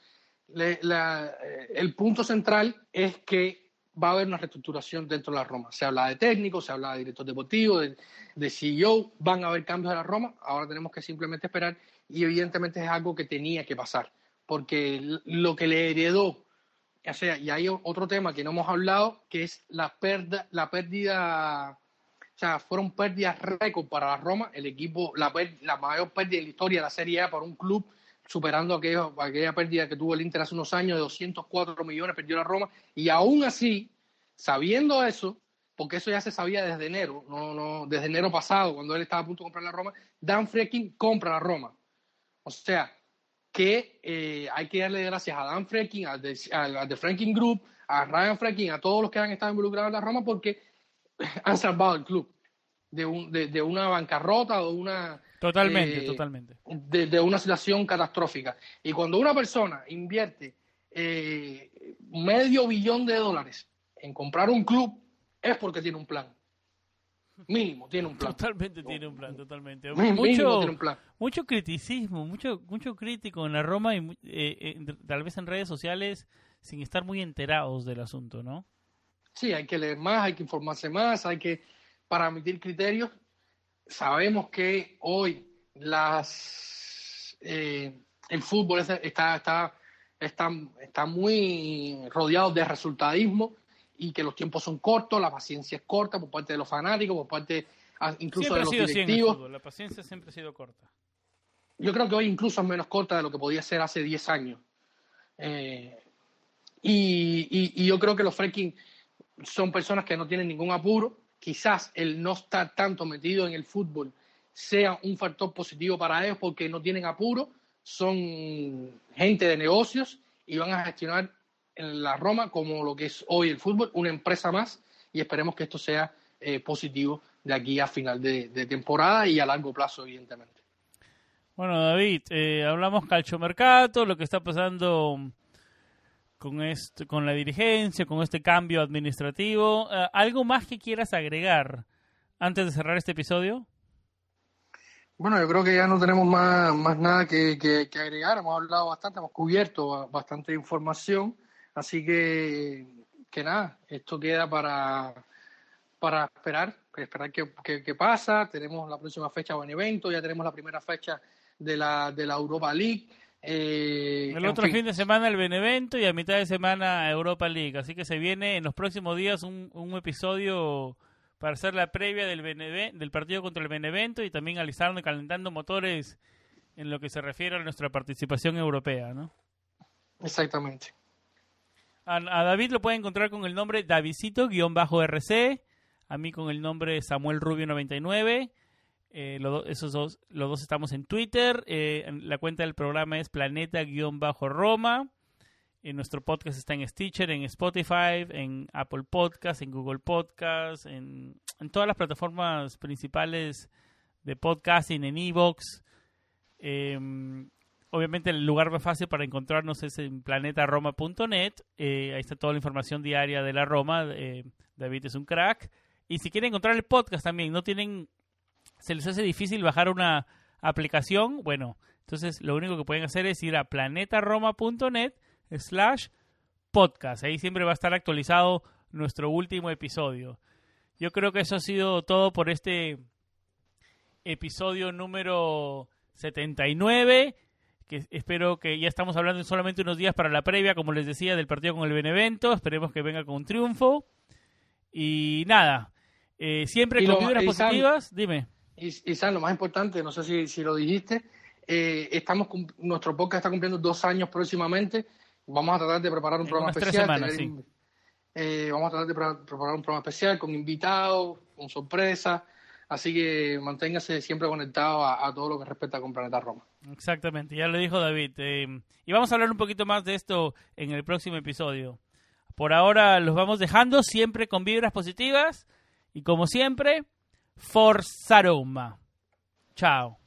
el punto central es que va a haber una reestructuración dentro de la Roma. Se habla de técnico, se habla de director deportivo, de CEO, van a haber cambios de la Roma, ahora tenemos que simplemente esperar y evidentemente es algo que tenía que pasar, porque lo que le heredó, o sea, y hay otro tema que no hemos hablado, que es la pérdida, o sea, fueron pérdidas récord para la Roma, el equipo, la mayor pérdida en la historia de la Serie A para un club, superando aquella pérdida que tuvo el Inter hace unos años de 204 millones, perdió la Roma, y aún así, sabiendo eso, porque eso ya se sabía desde enero, desde enero pasado, cuando él estaba a punto de comprar la Roma, Dan Fredkin compra la Roma. O sea, que hay que darle gracias a Dan Fredkin, al de Fredkin Group, a Ryan Fredkin, a todos los que han estado involucrados en la Roma, porque han salvado el club de una bancarrota o una... Totalmente. De una situación catastrófica. Y cuando una persona invierte $500 million en comprar un club, es porque tiene un plan. Mínimo tiene un plan. Totalmente tiene un plan, totalmente. Mínimo tiene un plan. Mucho criticismo, mucho crítico en la Roma y tal vez en redes sociales sin estar muy enterados del asunto, ¿no? Sí, hay que leer más, hay que informarse más, para emitir criterios. Sabemos que hoy el fútbol está muy rodeado de resultadismo y que los tiempos son cortos, la paciencia es corta por parte de los fanáticos, por parte incluso de los directivos. La paciencia siempre ha sido corta. Yo creo que hoy incluso es menos corta de lo que podía ser hace 10 años. Y yo creo que los Fredkin son personas que no tienen ningún apuro. Quizás el no estar tanto metido en el fútbol sea un factor positivo para ellos porque no tienen apuro, son gente de negocios y van a gestionar en la Roma como lo que es hoy el fútbol, una empresa más, y esperemos que esto sea positivo de aquí a final de temporada y a largo plazo, evidentemente. Bueno, David, hablamos calciomercato, lo que está pasando con la dirigencia, con este cambio administrativo. ¿Algo más que quieras agregar antes de cerrar este episodio? Bueno, yo creo que ya no tenemos más nada que agregar. Hemos hablado bastante, hemos cubierto bastante información. Así que nada, esto queda para esperar qué pasa. Tenemos la próxima fecha de Benevento, ya tenemos la primera fecha de la Europa League. El otro fin de semana el Benevento y a mitad de semana Europa League. Así que se viene en los próximos días un episodio para hacer la previa del partido contra el Benevento y también alistarnos y calentando motores en lo que se refiere a nuestra participación europea, ¿no? Exactamente. A David lo pueden encontrar con el nombre Davidcito-RC, a mí con el nombre Samuel Rubio 99. Los dos estamos en Twitter. La cuenta del programa es Planeta-Roma. Nuestro podcast está en Stitcher, en Spotify, en Apple Podcast, en Google Podcast, en todas las plataformas principales de podcasting, en iVoox. Obviamente el lugar más fácil para encontrarnos es en planetaroma.net. Ahí está toda la información diaria de la Roma. David es un crack. Y si quieren encontrar el podcast también, se les hace difícil bajar una aplicación, bueno, entonces lo único que pueden hacer es ir a planetaroma.net/podcast. Ahí siempre va a estar actualizado nuestro último episodio. Yo creo que eso ha sido todo por este episodio número 79, que espero que ya estamos hablando en solamente unos días para la previa, como les decía, del partido con el Benevento. Esperemos que venga con un triunfo. Y nada, siempre con vibras positivas. Dime. Y Sam, lo más importante, no sé si lo dijiste, nuestro podcast está cumpliendo 2 años próximamente. Vamos a tratar de preparar un programa especial. 3 semanas, sí. Vamos a tratar de preparar un programa especial con invitados, con sorpresas. Así que manténgase siempre conectado a todo lo que respecta con Planeta Roma. Exactamente, ya lo dijo David. Y vamos a hablar un poquito más de esto en el próximo episodio. Por ahora los vamos dejando siempre con vibras positivas. Y como siempre, Forza Roma. Chao.